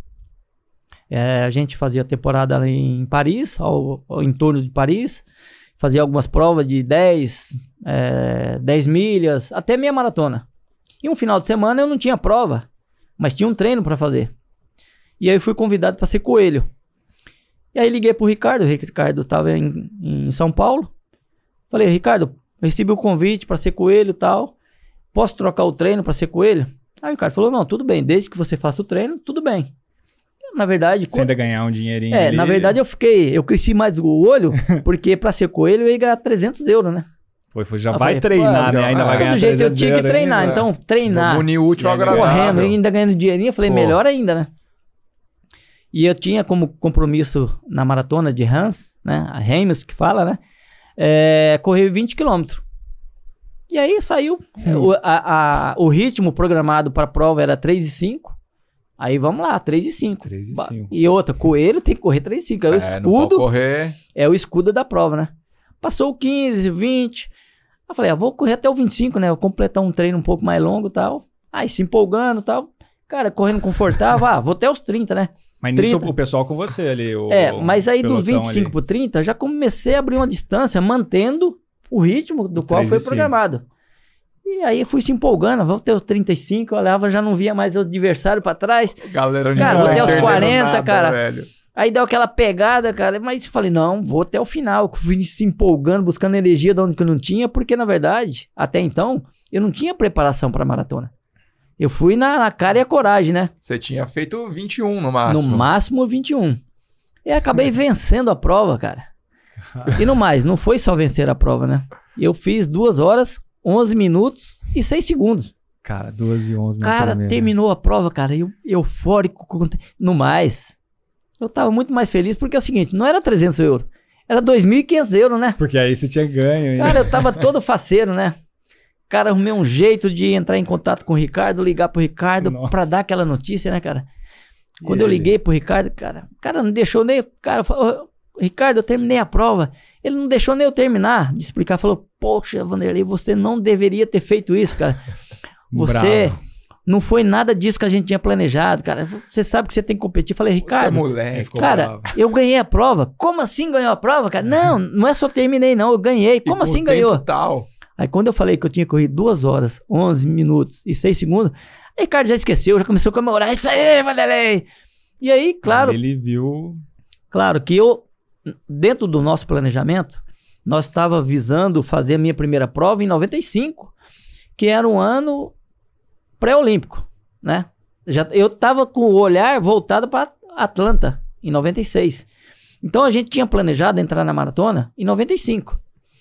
É, a gente fazia a temporada ali em Paris, ao, ao em torno de Paris. Fazia algumas provas de dez, é, dez milhas, até meia maratona. E um final de semana eu não tinha prova, mas tinha um treino para fazer. E aí fui convidado para ser coelho. E aí liguei pro Ricardo, o Ricardo estava em, em São Paulo. Falei, Ricardo, recebi o convite para ser coelho e tal. Posso trocar o treino para ser coelho? Aí o Ricardo falou, não, tudo bem, desde que você faça o treino, tudo bem. Na verdade... Você ainda ganhar um dinheirinho É, ali. na verdade eu fiquei, eu cresci mais o olho, porque para ser coelho eu ia ganhar trezentos euros, né? Foi, foi, já Eu vai falei, treinar, pô, né? Ainda ah, vai De ganhar todo jeito eu tinha que euros treinar, ainda. então treinar, Unir útil ao E ainda agradável. correndo, ainda ganhando dinheirinho, eu falei, Pô. melhor ainda, né? E eu tinha como compromisso na maratona de Hans, né? A Reims que fala, né? É, correr vinte quilômetros. E aí saiu. Hum. O, a, a, o ritmo programado para a prova era três e cinco. Aí vamos lá, três e cinco. três e Ba- cinco. E outra, coelho tem que correr três e cinco. É o É, não pode escudo, correr. é o escudo da prova, né? Passou o quinze, vinte. Eu falei, ah, vou correr até o vinte e cinco, né? Vou completar um treino um pouco mais longo e tal. Aí se empolgando e tal. Cara, correndo confortável. Ah, vou até os trinta, né? Mas nisso trinta. o pessoal com você ali. O, É, mas aí dos pelotão vinte e cinco ali. pro trinta, já comecei a abrir uma distância, mantendo o ritmo do qual três foi e cinco. programado. E aí fui se empolgando, vamos ter os trinta e cinco, eu olhava, já não via mais o adversário pra trás. Galera, Cara, não vou tá até os entendendo quarenta, nada, cara. velho. Aí deu aquela pegada, cara, mas falei, não, vou até o final. Fui se empolgando, buscando energia de onde que eu não tinha, porque na verdade, até então, eu não tinha preparação pra maratona. Eu fui na, na cara e a coragem, né? Você tinha feito vinte e um no máximo. No máximo vinte e um. E acabei vencendo a prova, cara. E no mais, não foi só vencer a prova, né? Eu fiz duas horas, onze minutos e seis segundos. Cara, duas e onze na Cara, primeira. terminou a prova, cara, eu eufórico. No mais, eu tava muito mais feliz porque é o seguinte, não era trezentos euros, era dois mil e quinhentos euros, né? Porque aí você tinha ganho. ainda. Cara, eu tava todo faceiro, né? Cara, arrumei um jeito de entrar em contato com o Ricardo, ligar pro Ricardo Nossa. pra dar aquela notícia, né, cara? Quando E eu ele? liguei pro Ricardo, cara, o cara não deixou nem... Cara, falou, "Ô, Ricardo, eu terminei a prova." Ele não deixou nem eu terminar de explicar. Falou, poxa, Vanderlei, você não deveria ter feito isso, cara. Você Bravo. não foi nada disso que a gente tinha planejado, cara. Você sabe que você tem que competir. Falei, Você é Ricardo, moleque. Ficou cara, bravo. eu ganhei a prova. Como assim ganhou a prova, cara? Não, não é só terminei, não. Eu ganhei. E Como com assim o ganhou? tempo Tal. Aí quando eu falei que eu tinha corrido duas horas, onze minutos e seis segundos, aí o Ricardo já esqueceu, já começou a comemorar. Isso aí, Vanderlei! E aí, claro, Ele viu. claro que eu, dentro do nosso planejamento, nós estava visando fazer a minha primeira prova em noventa e cinco, que era um ano pré-olímpico, né? Já, eu estava com o olhar voltado para Atlanta, em noventa e seis. Então a gente tinha planejado entrar na maratona em noventa e cinco.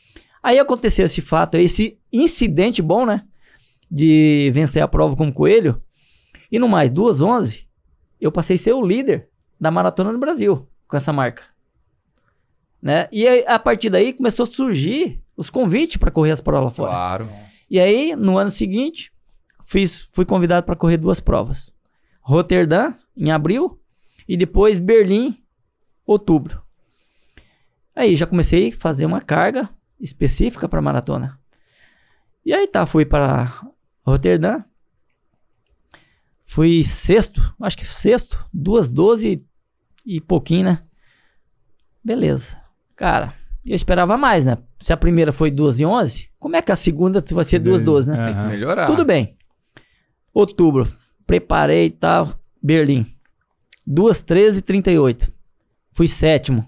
Aí aconteceu esse fato, esse incidente bom, né? De vencer a prova como coelho. E no mais, duas onze, eu passei a ser o líder da maratona no Brasil, com essa marca. Né? E aí, a partir daí começou a surgir os convites para correr as provas lá fora. Claro. E aí, no ano seguinte, fiz, fui convidado para correr duas provas. Roterdã, em abril, e depois Berlim, outubro. Aí já comecei a fazer uma carga específica para maratona. E aí tá, fui para Roterdã. Fui sexto, acho que sexto, duas doze e pouquinho, né? Beleza. Cara, eu esperava mais, né? Se a primeira foi duas e onze, como é que a segunda vai ser duas doze, né? Tem que melhorar. Tudo bem. Outubro, preparei e tal, Berlim. duas treze e trinta e oito. Fui sétimo.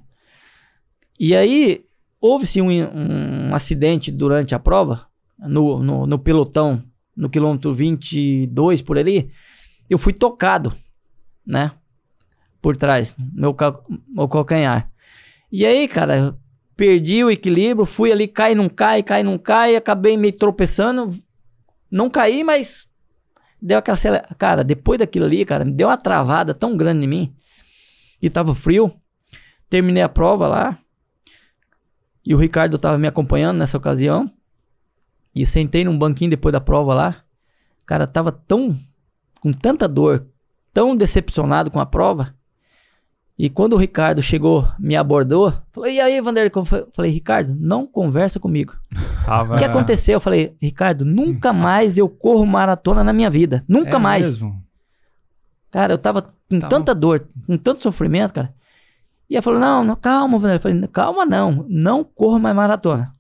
E aí, houve-se um, um acidente durante a prova, no, no, no pelotão, no quilômetro vinte e dois, por ali. Eu fui tocado, né? Por trás, meu, cal, meu calcanhar. E aí, cara, perdi o equilíbrio, fui ali, cai, não cai, cai, não cai, acabei me tropeçando. Não caí, mas deu aquela... Cara, depois daquilo ali, cara, me deu uma travada tão grande em mim. E tava frio. Terminei a prova lá. E o Ricardo tava me acompanhando nessa ocasião. E sentei num banquinho depois da prova lá. Cara, tava tão... com tanta dor, tão decepcionado com a prova. E quando o Ricardo chegou, me abordou, falei, e aí, Vanderlei? Falei, Ricardo, não conversa comigo. Tava... O que aconteceu? Eu falei, Ricardo, nunca mais eu corro maratona na minha vida. Nunca é mais. Mesmo? Cara, eu tava com Tava... tanta dor, com tanto sofrimento, cara. E ele falou, não, não calma, Vanderlei. Eu falei, calma não, não corro mais maratona.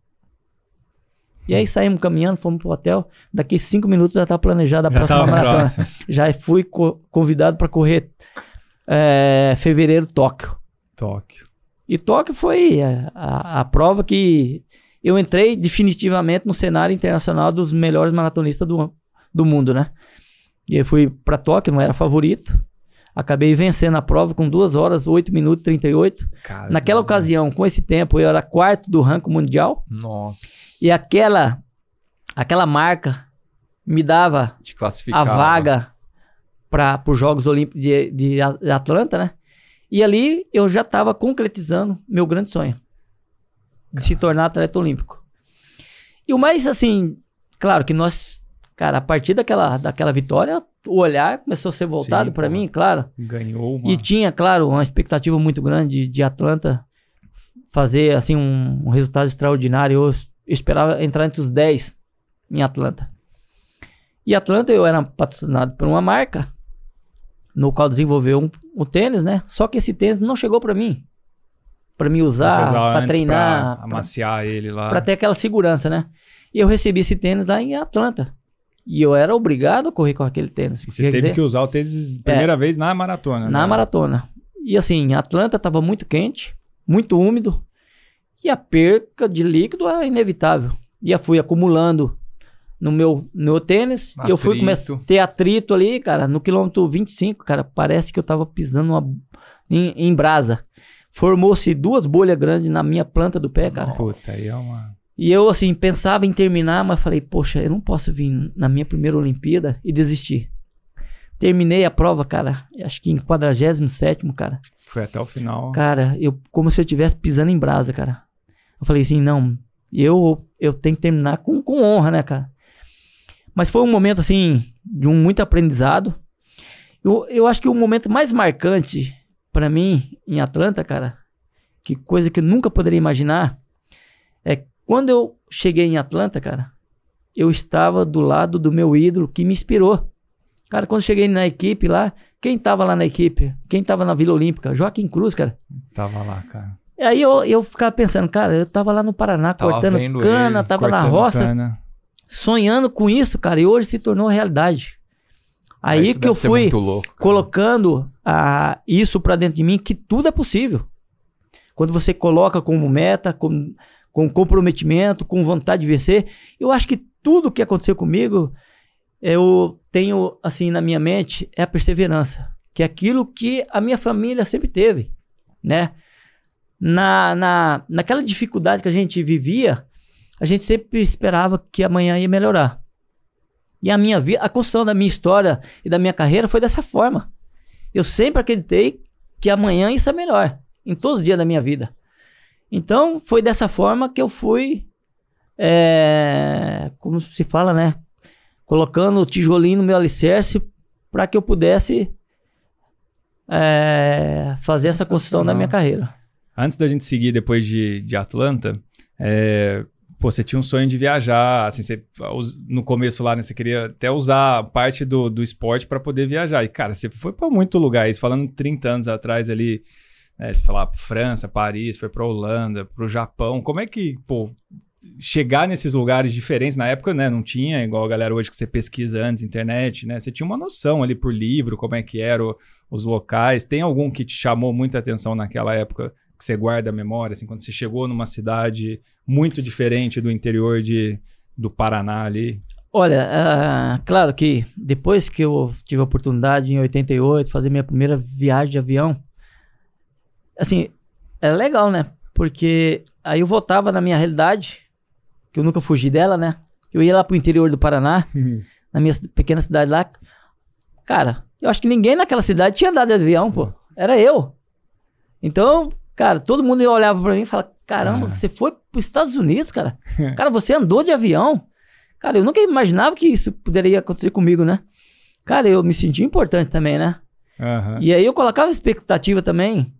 E aí saímos caminhando, fomos pro hotel. Daqui cinco minutos já estava planejada a já próxima maratona. Próximo. Já fui co- convidado para correr é, fevereiro Tóquio. Tóquio. E Tóquio foi a, a, a prova que eu entrei definitivamente no cenário internacional dos melhores maratonistas do, do mundo, né? E eu fui para Tóquio, não era favorito. Acabei vencendo a prova com duas horas, oito minutos e trinta e oito. Cara, Naquela Deus ocasião, Deus. Com esse tempo, eu era quarto do ranking mundial. Nossa. E aquela, aquela marca me dava Te classificava. a vaga para os Jogos Olímpicos de, de Atlanta, né? E ali eu já estava concretizando meu grande sonho de Caramba. se tornar atleta olímpico. E o mais, assim, claro que nós, cara, a partir daquela, daquela vitória, o olhar começou a ser voltado para mim, claro. Ganhou uma... E tinha, claro, uma expectativa muito grande de, de Atlanta fazer, assim, um, um resultado extraordinário. Eu, eu esperava entrar entre os dez em Atlanta. E Atlanta eu era patrocinado por uma marca no qual desenvolveu um, um tênis, né? Só que esse tênis não chegou para mim. Para me usar, para treinar. Pra amaciar pra, ele lá. Para ter aquela segurança, né? E eu recebi esse tênis lá em Atlanta. E eu era obrigado a correr com aquele tênis. E você teve que usar o tênis primeira é, vez na maratona. Na né? maratona. E assim, Atlanta estava muito quente, muito úmido. E a perca de líquido era inevitável. E eu fui acumulando no meu, meu tênis. E eu fui começar a ter atrito ali, cara, no quilômetro vinte e cinco, cara. Parece que eu tava pisando uma, em, em brasa. Formou-se duas bolhas grandes na minha planta do pé, cara. Puta, aí é uma... E eu, assim, pensava em terminar, mas falei, poxa, eu não posso vir na minha primeira Olimpíada e desistir. Terminei a prova, cara, acho que em quadragésimo sétimo, cara. Foi até o final. Cara, eu, como se eu estivesse pisando em brasa, cara. Eu falei assim, não, eu, eu tenho que terminar com, com honra, né, cara? Mas foi um momento, assim, de um muito aprendizado. Eu, eu acho que o momento mais marcante pra mim em Atlanta, cara, que coisa que eu nunca poderia imaginar, é quando eu cheguei em Atlanta, cara, eu estava do lado do meu ídolo que me inspirou. Cara, quando eu cheguei na equipe lá, quem tava lá na equipe? Quem tava na Vila Olímpica? Joaquim Cruz, cara. Tava lá, cara. E aí eu, eu ficava pensando, cara, eu tava lá no Paraná tava cortando cana, ele, tava na roça, cana. sonhando com isso, cara, e hoje se tornou realidade. Aí que eu fui louco, colocando ah, isso pra dentro de mim, que tudo é possível. Quando você coloca como meta, com, com comprometimento, com vontade de vencer, eu acho que tudo que aconteceu comigo, eu tenho, assim, na minha mente, é a perseverança. Que é aquilo que a minha família sempre teve, né? Na, na, naquela dificuldade que a gente vivia, a gente sempre esperava que amanhã ia melhorar. E a minha vida, a construção da minha história e da minha carreira foi dessa forma. Eu sempre acreditei que amanhã ia ser melhor, em todos os dias da minha vida. Então, foi dessa forma que eu fui, é, como se fala, né? Colocando o tijolinho no meu alicerce para que eu pudesse é, fazer essa construção da minha carreira. Antes da gente seguir depois de, de Atlanta, é, pô, você tinha um sonho de viajar, assim, você, no começo lá, né, você queria até usar parte do, do esporte para poder viajar. E, cara, você foi para muito lugar, isso falando trinta anos atrás ali, né, você falava França, Paris, foi para Holanda, para o Japão. Como é que, pô, chegar nesses lugares diferentes, na época, né, não tinha, igual a galera hoje que você pesquisa antes, internet, né, você tinha uma noção ali por livro, como é que eram os locais. Tem algum que te chamou muita atenção naquela época, que você guarda a memória, assim, quando você chegou numa cidade muito diferente do interior de, do Paraná ali? Olha, uh, claro que depois que eu tive a oportunidade, em oitenta e oito, fazer minha primeira viagem de avião, assim, é legal, né? Porque aí eu voltava na minha realidade, que eu nunca fugi dela, né? Eu ia lá pro interior do Paraná, uhum. na minha pequena cidade lá. Cara, eu acho que ninguém naquela cidade tinha andado de avião, pô. Era eu. Então, cara, todo mundo olhava pra mim e falava, caramba, ah. você foi pros Estados Unidos, cara? Cara, você andou de avião? Cara, eu nunca imaginava que isso poderia acontecer comigo, né? Cara, eu me sentia importante também, né? Uhum. E aí eu colocava expectativa também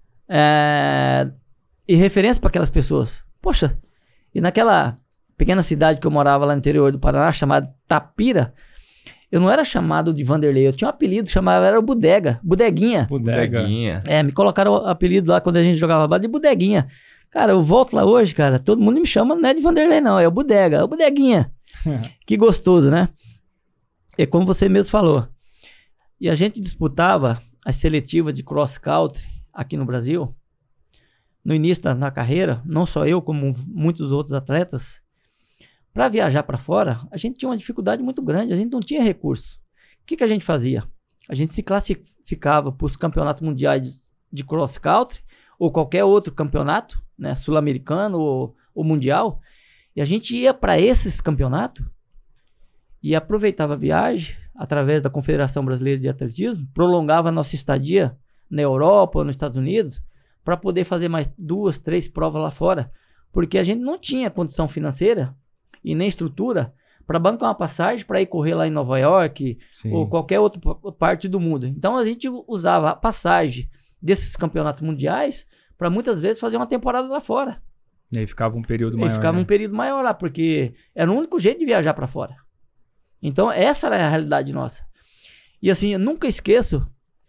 é, e referência para aquelas pessoas. Poxa, e naquela pequena cidade que eu morava lá no interior do Paraná, chamada Tapira, eu não era chamado de Vanderlei, eu tinha um apelido, chamava, era o Bodega, Bodeguinha. Bodeguinha. É, me colocaram o apelido lá quando a gente jogava bola de Bodeguinha. Cara, eu volto lá hoje, cara, todo mundo me chama, não é de Vanderlei não, é o Bodega, é o Bodeguinha. Que gostoso, né? É como você mesmo falou. E a gente disputava as seletivas de cross country aqui no Brasil, no início da na carreira, não só eu, como muitos outros atletas. Para viajar para fora, a gente tinha uma dificuldade muito grande, a gente não tinha recurso. O que, que a gente fazia? A gente se classificava para os campeonatos mundiais de, de cross country ou qualquer outro campeonato, né, sul-americano ou, ou mundial, e a gente ia para esses campeonatos e aproveitava a viagem através da Confederação Brasileira de Atletismo, prolongava a nossa estadia na Europa ou nos Estados Unidos para poder fazer mais duas, três provas lá fora, porque a gente não tinha condição financeira e nem estrutura para bancar uma passagem para ir correr lá em Nova York, sim, ou qualquer outra parte do mundo. Então a gente usava a passagem desses campeonatos mundiais para muitas vezes fazer uma temporada lá fora. E aí ficava um período maior. E ficava né? um período maior lá, porque era o único jeito de viajar para fora. Então essa era a realidade nossa. E assim, eu nunca esqueço,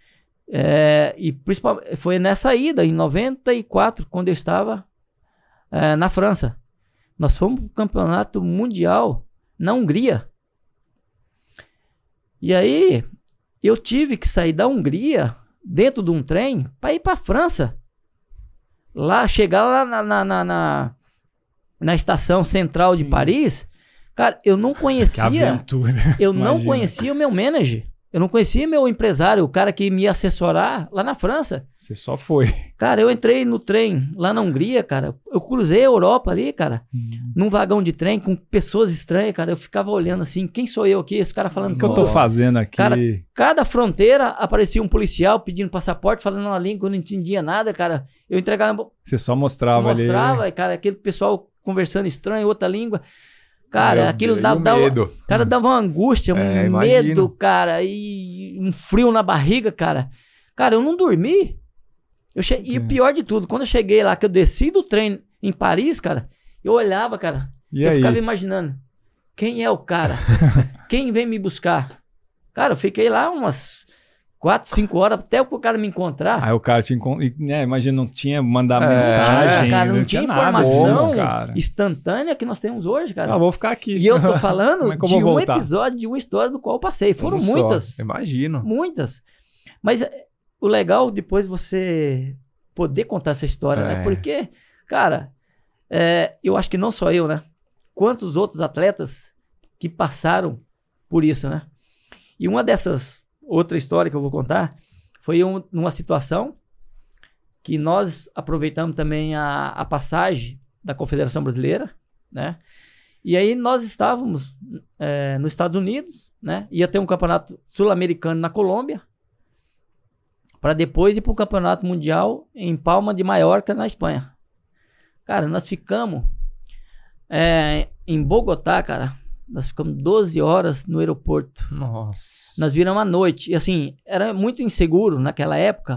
é, e principalmente foi nessa ida, em noventa e quatro, quando eu estava é, na França. Nós fomos para o campeonato mundial na Hungria. E aí, eu tive que sair da Hungria, dentro de um trem, para ir para a França. Lá, chegar lá na, na, na, na, na estação central de Paris, cara, eu não conhecia... Que aventura. Eu não Imagina. conhecia o meu manager. Eu não conhecia meu empresário, o cara que me ia assessorar lá na França. Você só foi. Cara, eu entrei no trem lá na Hungria, cara. Eu cruzei a Europa ali, cara. Hum. Num vagão de trem com pessoas estranhas, cara. Eu ficava olhando assim, quem sou eu aqui? Esse cara falando... O que eu tô fazendo aqui? Cara, cada fronteira aparecia um policial pedindo passaporte, falando uma língua que eu não entendia nada, cara. Eu entregava... Você só mostrava ali. Mostrava, cara, aquele pessoal conversando estranho, outra língua... Cara, Meu aquilo Deus, dava, dava, cara, dava uma angústia, um é, medo, imagino. cara, e um frio na barriga, cara. Cara, eu não dormi. Eu che... E o pior de tudo, quando eu cheguei lá, que eu desci do trem em Paris, cara, eu olhava, cara, e eu aí? ficava imaginando, quem é o cara? Quem vem me buscar? Cara, eu fiquei lá umas quatro, cinco horas até o cara me encontrar. Aí o cara te encontra, né, imagina, não tinha mandar é, mensagem, cara, não, não tinha, tinha informação nada, cara. instantânea que nós temos hoje, cara. Ah, vou ficar aqui. E eu tô falando é de um voltar? episódio, de uma história do qual eu passei. Foram um muitas. Só. Imagino. Muitas. Mas o legal depois você poder contar essa história, é. né? Porque, cara, é, eu acho que não só eu, né? Quantos outros atletas que passaram por isso, né? E uma dessas... Outra história que eu vou contar foi um, numa situação que nós aproveitamos também a, a passagem da Confederação Brasileira, né? E aí nós estávamos é, nos Estados Unidos, né? Ia ter um campeonato sul-americano na Colômbia, para depois ir para o campeonato mundial em Palma de Mallorca, na Espanha. Cara, nós ficamos é, em Bogotá, cara, nós ficamos doze horas no aeroporto. Nossa. Nós viramos à noite. E assim, era muito inseguro naquela época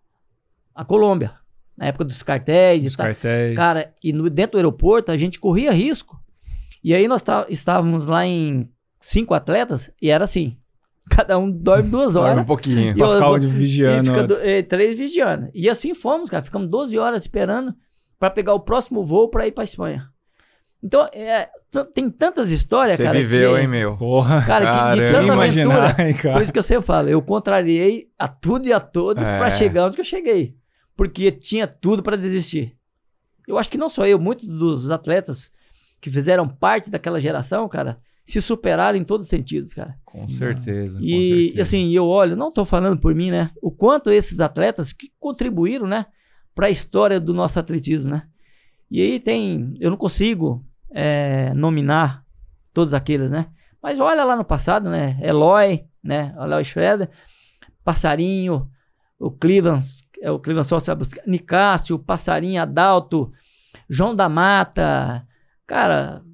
a Colômbia. Na época dos cartéis Os e tal. cartéis. Cara, e no, dentro do aeroporto a gente corria risco. E aí nós tá, estávamos lá em cinco atletas e era assim. Cada um dorme duas horas. Dorme um pouquinho. E Pra eu- ficar eu- vigiando. E fica do- eh, três vigiando. E assim fomos, cara. Ficamos doze horas esperando para pegar o próximo voo para ir para Espanha. Então, é, t- tem tantas histórias, Você cara. viveu, que, hein, meu? Porra. Cara, que, de Caramba. tanta Nem imaginar, aventura. hein, cara. Por isso que eu sempre falo, eu contrariei a tudo e a todos É. para chegar onde que eu cheguei. Porque tinha tudo para desistir. Eu acho que não só eu, muitos dos atletas que fizeram parte daquela geração, cara, se superaram em todos os sentidos, cara. Com certeza. com E certeza. assim, eu olho, não tô falando por mim, né? O quanto esses atletas que contribuíram, né, para a história do nosso atletismo, né? E aí tem, eu não consigo é, nominar todos aqueles, né? Mas olha lá no passado, né? Eloy, né? Eloy Schroeder, Passarinho, o Cleveland, é o Cleveland Social, Nicásio, Passarinho, Adalto, João da Mata, cara,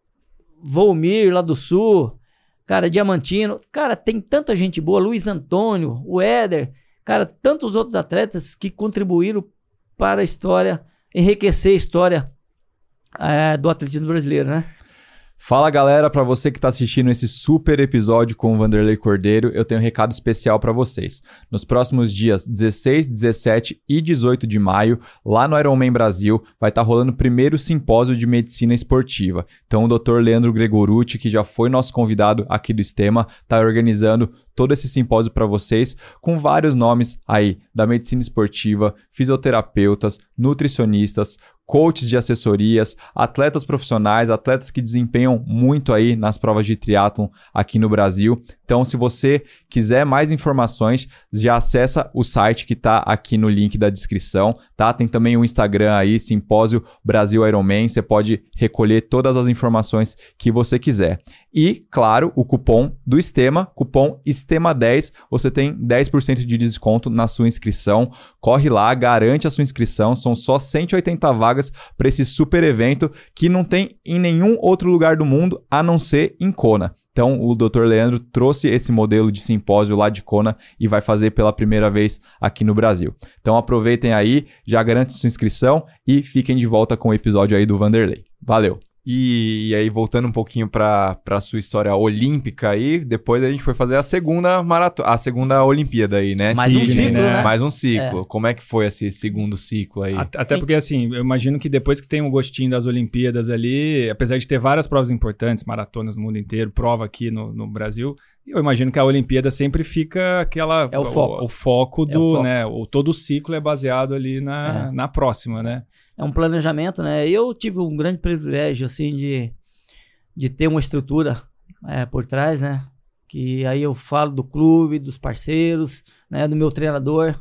Volmir lá do Sul, cara, Diamantino, cara, tem tanta gente boa, Luiz Antônio, o Éder, cara, tantos outros atletas que contribuíram para a história, enriquecer a história é, do atletismo brasileiro, né? Fala, galera, pra você que tá assistindo esse super episódio com o Vanderlei Cordeiro, eu tenho um recado especial pra vocês. Nos próximos dias dezesseis, dezessete e dezoito de maio, lá no Ironman Brasil, vai estar rolando o primeiro simpósio de medicina esportiva. Então o doutor Leandro Gregorucci, que já foi nosso convidado aqui do Estema, tá organizando todo esse simpósio para vocês, com vários nomes aí da medicina esportiva, fisioterapeutas, nutricionistas, coaches de assessorias, atletas profissionais, atletas que desempenham muito aí nas provas de triatlon aqui no Brasil. Então, se você quiser mais informações, já acessa o site que está aqui no link da descrição, tá? Tem também o Instagram aí, Simpósio Brasil Ironman, você pode recolher todas as informações que você quiser. E, claro, o cupom do Estema, cupom Estema dez, você tem dez por cento de desconto na sua inscrição. Corre lá, garante a sua inscrição, são só cento e oitenta vagas para esse super evento que não tem em nenhum outro lugar do mundo a não ser em Kona. Então, o doutor Leandro trouxe esse modelo de simpósio lá de Kona e vai fazer pela primeira vez aqui no Brasil. Então, aproveitem aí, já garante sua inscrição e fiquem de volta com o episódio aí do Vanderlei. Valeu! E, e aí, voltando um pouquinho para a sua história olímpica aí, depois a gente foi fazer a segunda maratona, a segunda Olimpíada aí, né? Mais um Sydney, ciclo, né? né? Mais um ciclo. É. Como é que foi esse segundo ciclo aí? At- Até porque, assim, eu imagino que depois que tem um gostinho das Olimpíadas ali, apesar de ter várias provas importantes, maratonas no mundo inteiro, prova aqui no, no Brasil, eu imagino que a Olimpíada sempre fica aquela... É o foco. O, o foco do, É o foco. né? O, todo o ciclo é baseado ali na, É. na próxima, né? É um planejamento, né? Eu tive um grande privilégio, assim, de, de ter uma estrutura é, por trás, né? Que aí eu falo do clube, dos parceiros, né? Do meu treinador,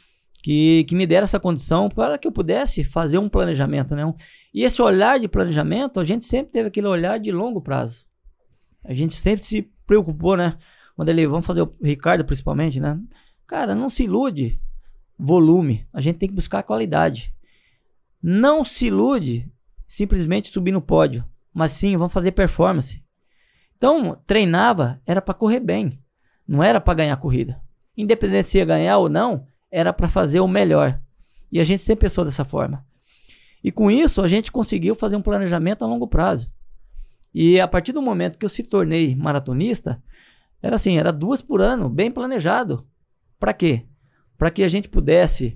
que, que me deram essa condição para que eu pudesse fazer um planejamento, né? E esse olhar de planejamento, a gente sempre teve aquele olhar de longo prazo. A gente sempre se preocupou, né? Quando ele, vamos fazer o Ricardo principalmente, né? Cara, não se ilude volume, a gente tem que buscar qualidade. Não se ilude simplesmente subir no pódio, mas sim, vamos fazer performance. Então, treinava, era para correr bem, não era para ganhar corrida. Independente se ia ganhar ou não, era para fazer o melhor. E a gente sempre pensou dessa forma. E com isso, a gente conseguiu fazer um planejamento a longo prazo. E a partir do momento que eu se tornei maratonista, era assim, era duas por ano, bem planejado. Para quê? Para que a gente pudesse,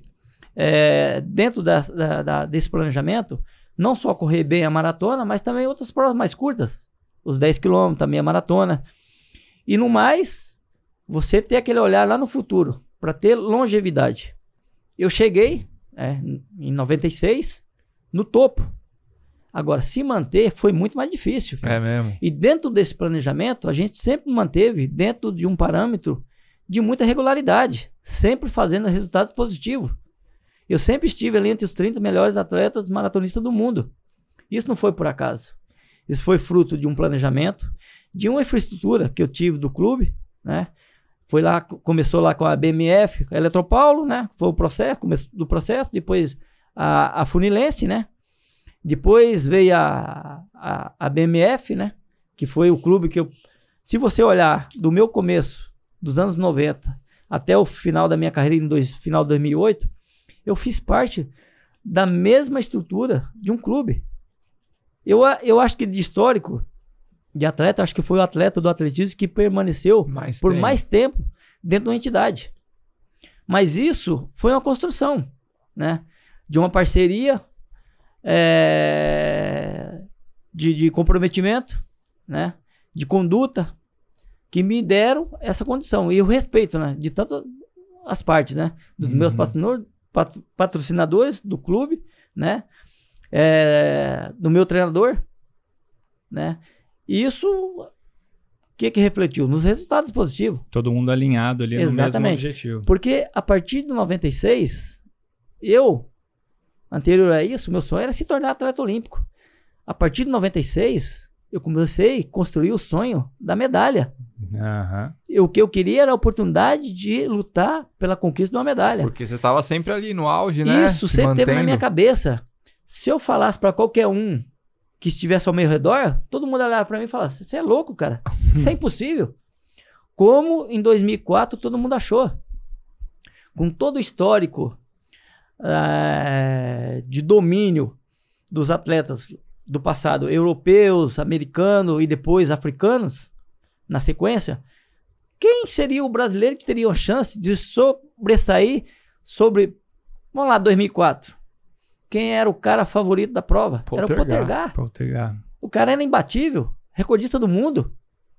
é, dentro da, da, da, desse planejamento, não só correr bem a maratona, mas também outras provas mais curtas. Os dez quilômetros, também a maratona. E no mais, você ter aquele olhar lá no futuro, para ter longevidade. Eu cheguei, é, em noventa e seis, no topo. Agora, se manter foi muito mais difícil. É mesmo? E dentro desse planejamento, a gente sempre manteve dentro de um parâmetro de muita regularidade, sempre fazendo resultados positivos. Eu sempre estive ali entre os trinta melhores atletas maratonistas do mundo. Isso não foi por acaso. Isso foi fruto de um planejamento, de uma infraestrutura que eu tive do clube, né? Foi lá, começou lá com a B M F, a Eletropaulo, né? Foi o processo, começo do processo, depois a, a Funilense, né? Depois veio a, a, a B M F, né? que foi o clube que eu... Se você olhar do meu começo, dos anos noventa, até o final da minha carreira, em dois, final de dois mil e oito, eu fiz parte da mesma estrutura de um clube. Eu, eu acho que de histórico, de atleta, acho que foi o atleta do atletismo que permaneceu mais por tempo. mais tempo dentro de uma entidade. Mas isso foi uma construção, né? De uma parceria, é, de, de comprometimento, né? De conduta, que me deram essa condição. E o respeito, né? De tantas as partes, né? Dos uhum. meus patrocinadores, patrocinadores do clube, né? É, do meu treinador, né? E isso, o que que refletiu? Nos resultados positivos. Todo mundo alinhado ali no mesmo objetivo. Porque a partir de noventa e seis, eu, anterior a isso, meu sonho era se tornar atleta olímpico. A partir de noventa e seis, eu comecei a construir o sonho da medalha. Uhum. E o que eu queria era a oportunidade de lutar pela conquista de uma medalha. Porque você estava sempre ali no auge, né? Isso se sempre mantendo. teve na minha cabeça. Se eu falasse para qualquer um que estivesse ao meu redor, todo mundo olhava para mim e falasse: você é louco, cara. Isso é impossível. Como em dois mil e quatro todo mundo achou. Com todo o histórico uh, de domínio dos atletas do passado, europeus, americanos e depois africanos, na sequência, quem seria o brasileiro que teria a chance de sobressair sobre, vamos lá, dois mil e quatro? Quem era o cara favorito da prova? Poltergar, era o Poltergar. Poltergar. O cara era imbatível, recordista do mundo.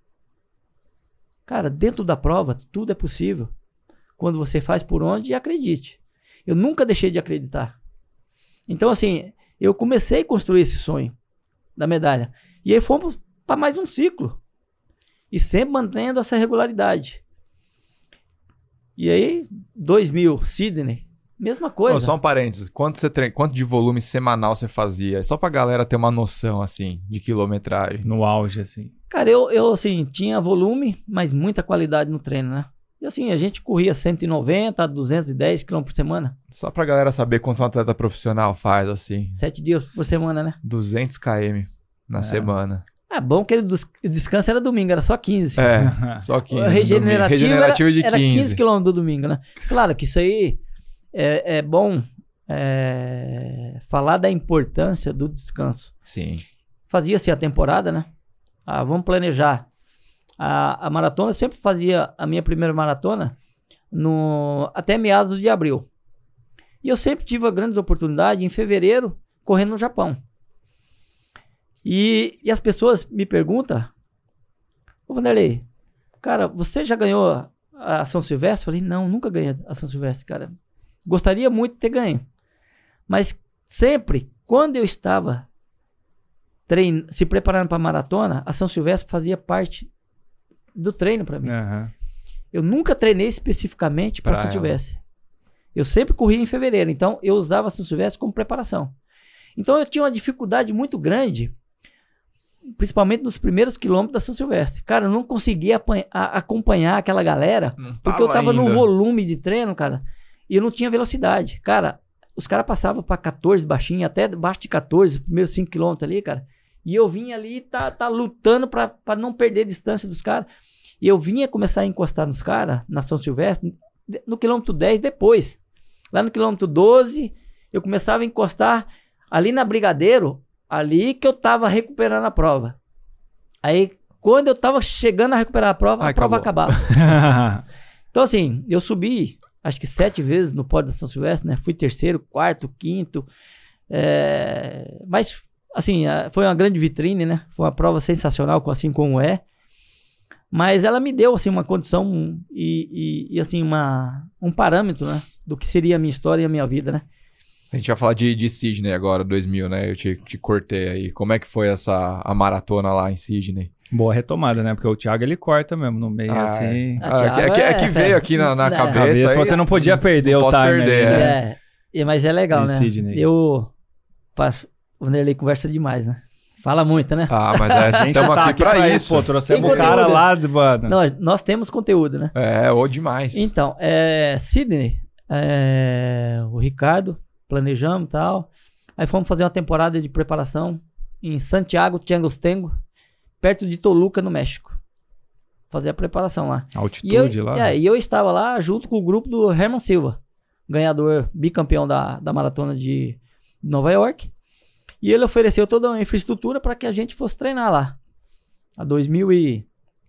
Cara, dentro da prova, tudo é possível. Quando você faz por onde e acredite. Eu nunca deixei de acreditar. Então, assim, eu comecei a construir esse sonho da medalha. E aí fomos para mais um ciclo. E sempre mantendo essa regularidade. E aí, dois mil, Sydney, mesma coisa. Oh, só um parênteses. Quanto, você tre... Quanto de volume semanal você fazia? Só pra galera ter uma noção, assim, de quilometragem. No auge, assim. Cara, eu, eu assim, tinha volume, mas muita qualidade no treino, né? E assim, a gente corria cento e noventa a duzentos e dez quilômetros por semana. Só pra galera saber quanto um atleta profissional faz, assim. Sete dias por semana, né? duzentos quilômetros na É. semana. Ah, bom que ele dos- o descanso era domingo, era só quinze. É, só quinze. O regenerativo, Regenerativo era, de era quinze. quinze quilômetros do domingo, né? Claro que isso aí é, é bom é, falar da importância do descanso. Sim. Fazia-se a temporada, né? Ah, vamos planejar. A, a maratona, eu sempre fazia a minha primeira maratona no, até meados de abril. E eu sempre tive a grande oportunidade em fevereiro, correndo no Japão. E, e as pessoas me perguntam: ô Vanderlei, cara, você já ganhou a São Silvestre? Eu falei: não, nunca ganhei a São Silvestre, cara. Gostaria muito de ter ganho. Mas sempre, quando eu estava trein... se preparando para a maratona, a São Silvestre fazia parte do treino para mim. Uhum. Eu nunca treinei especificamente para Pra São ela. Silvestre. Eu sempre corria em fevereiro, então eu usava a São Silvestre como preparação. Então eu tinha uma dificuldade muito grande, principalmente nos primeiros quilômetros da São Silvestre. Cara, eu não conseguia apanha- a- acompanhar aquela galera, Não porque eu tava ainda. num volume de treino, cara, e eu não tinha velocidade. Cara, os caras passavam para quatorze baixinho, até baixo de quatorze, os primeiros cinco quilômetros ali, cara. E eu vinha ali, tá, tá lutando pra, pra não perder distância dos caras. E eu vinha começar a encostar nos caras, na São Silvestre, no quilômetro dez depois. Lá no quilômetro doze, eu começava a encostar ali na Brigadeiro, ali que eu tava recuperando a prova. Aí, quando eu tava chegando a recuperar a prova, Ai, a prova acabou. acabava. Então, assim, eu subi, acho que sete vezes no pódio da São Silvestre, né? Fui terceiro, quarto, quinto. É... Mas, assim, a- foi uma grande vitrine, né? Foi uma prova sensacional, assim como é. Mas ela me deu, assim, uma condição e, e, e, assim, uma, um parâmetro, né? Do que seria a minha história e a minha vida, né? A gente vai falar de, de Sydney agora, dois mil, né? Eu te, te cortei aí. Como é que foi essa, a maratona lá em Sydney? Boa retomada, né? Porque o Thiago, ele corta mesmo no meio, Ah, assim. Ah, Ah, é, que, é, que, é que veio aqui na, na Né, cabeça. Cabeça, aí, você não podia perder não o posso time perder, ali, né? É. E- mas é legal, Em né? Sydney. Eu... pa- O Vanderlei conversa demais, né? Fala muito, né? Ah, mas é, a gente estamos tá aqui pra isso. Pô, trouxemos Tem o cara conteúdo. lá, de- mano. Nós, nós temos conteúdo, né? É, ou demais. Então, é, Sydney, é, o Ricardo, planejamos e tal. Aí fomos fazer uma temporada de preparação em Santiago, Tiangustengo, perto de Toluca, no México. Fazer a preparação lá. Altitude e eu, lá. É, e eu estava lá junto com o grupo do Herman Silva, ganhador, bicampeão da, da maratona de Nova York. E ele ofereceu toda a infraestrutura para que a gente fosse treinar lá. A dois mil e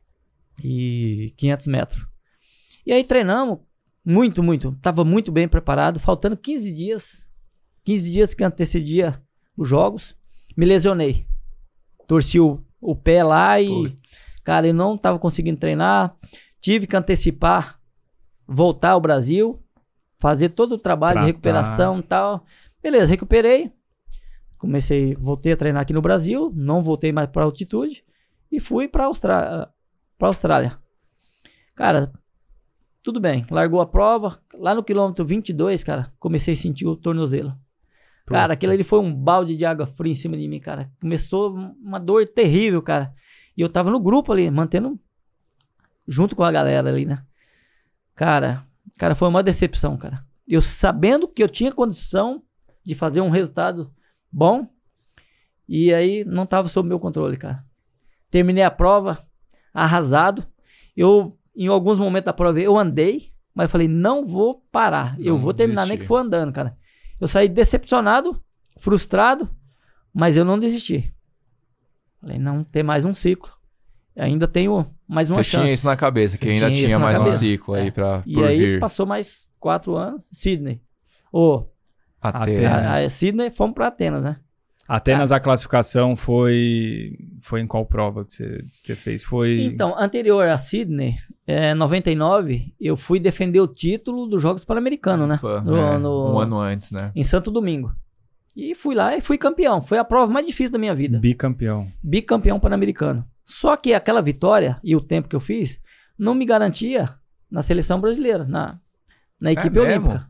quinhentos metros. E aí treinamos muito, muito. Tava muito bem preparado. Faltando quinze dias. quinze dias que antecedia os jogos. Me lesionei. Torci o, o pé lá e... Puts. Cara, eu não tava conseguindo treinar. Tive que antecipar. Voltar ao Brasil. Fazer todo o trabalho Tratar. de recuperação e tal. Beleza, recuperei. Comecei, voltei a treinar aqui no Brasil. Não voltei mais pra altitude. E fui pra Austrália. Pra Austrália. Cara, tudo bem. Largou a prova. Lá no quilômetro vinte e dois, cara, comecei a sentir o tornozelo. Puta. Cara, aquilo ali foi um balde de água fria em cima de mim, cara. Começou uma dor terrível, cara. E eu tava no grupo ali, mantendo junto com a galera ali, né? Cara, cara, foi uma decepção, cara. Eu sabendo que eu tinha condição de fazer um resultado bom, e aí não tava sob meu controle, cara. Terminei a prova arrasado. Eu, em alguns momentos da prova, eu andei, mas falei, não vou parar. Não eu vou terminar desistir. Nem que for andando, cara. Eu saí decepcionado, frustrado, mas eu não desisti. Falei, não, tem mais um ciclo. ainda tenho mais uma Você chance. tinha isso na cabeça, que ainda tinha, tinha mais um ciclo aí pra, e por aí vir. passou mais quatro anos. Sydney. Ô, Atenas. A, a Sydney, fomos pra Atenas, né? Atenas, a classificação foi foi em qual prova que você, você fez? Foi... Então, anterior a Sydney, é, noventa e nove, eu fui defender o título dos Jogos Pan-Americanos, né? Opa, no, é, no, um ano antes, né? Em Santo Domingo. E fui lá e fui campeão. Foi a prova mais difícil da minha vida. Bicampeão. Bicampeão pan-americano. Só que aquela vitória e o tempo que eu fiz não me garantia na seleção brasileira, na, na equipe é olímpica.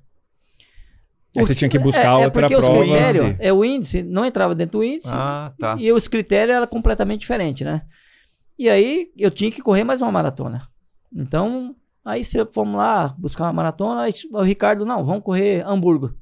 Aí você tinha que buscar é, outra é porque prova. Os critérios, é, o índice não entrava dentro do índice. Ah, tá. E os critérios eram completamente diferentes, né? E aí eu tinha que correr mais uma maratona. Então, aí fomos lá buscar uma maratona. Aí o Ricardo, não, vamos correr Hamburgo,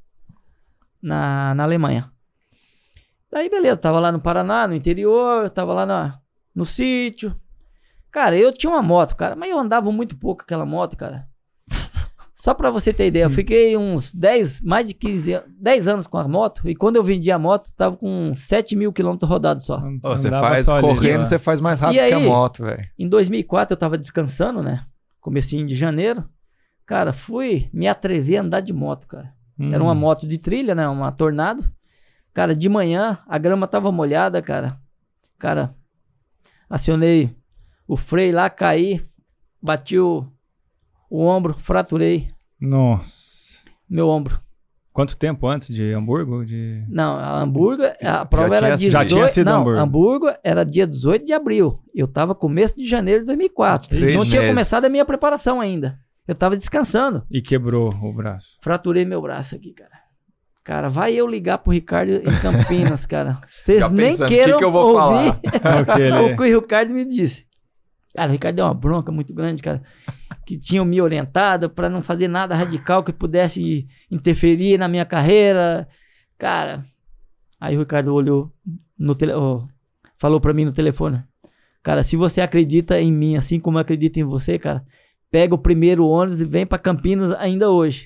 na, na Alemanha. Daí, beleza, tava lá no Paraná, no interior, tava lá na, no sítio. Cara, eu tinha uma moto, cara, mas eu andava muito pouco aquela moto, cara. Só pra você ter ideia, eu fiquei uns dez, mais de quinze, dez anos com a moto, e quando eu vendi a moto, tava com sete mil quilômetros rodados só. Oh, você faz, correndo, ali, você faz mais rápido aí, que a moto, velho. Em dois mil e quatro eu tava descansando, né? Comecinho de janeiro. Cara, fui me atrever a andar de moto, cara. Hum. Era uma moto de trilha, né? Uma Tornado. Cara, de manhã, a grama tava molhada, cara. Cara, acionei o freio lá, caí, bati o... O ombro, fraturei. Nossa. Meu ombro. Quanto tempo antes de Hamburgo? De... Não, a Hamburgo, a prova já era tinha, dezoito... Já tinha sido não, Hamburgo. Hamburgo era dia dezoito de abril. Eu tava começo de janeiro de dois mil e quatro. Três não tinha meses. começado a minha preparação ainda. Eu tava descansando. E quebrou o braço. Fraturei meu braço aqui, cara. Cara, vai eu ligar pro Ricardo em Campinas, cara. Vocês nem queiram que que eu vou ouvir falar? o que o Ricardo me disse. Cara, o Ricardo deu uma bronca muito grande, cara, que tinham me orientado para não fazer nada radical que pudesse interferir na minha carreira. Cara, aí o Ricardo olhou no tele, oh, falou para mim no telefone: cara, se você acredita em mim assim como eu acredito em você, cara, pega o primeiro ônibus e vem para Campinas ainda hoje.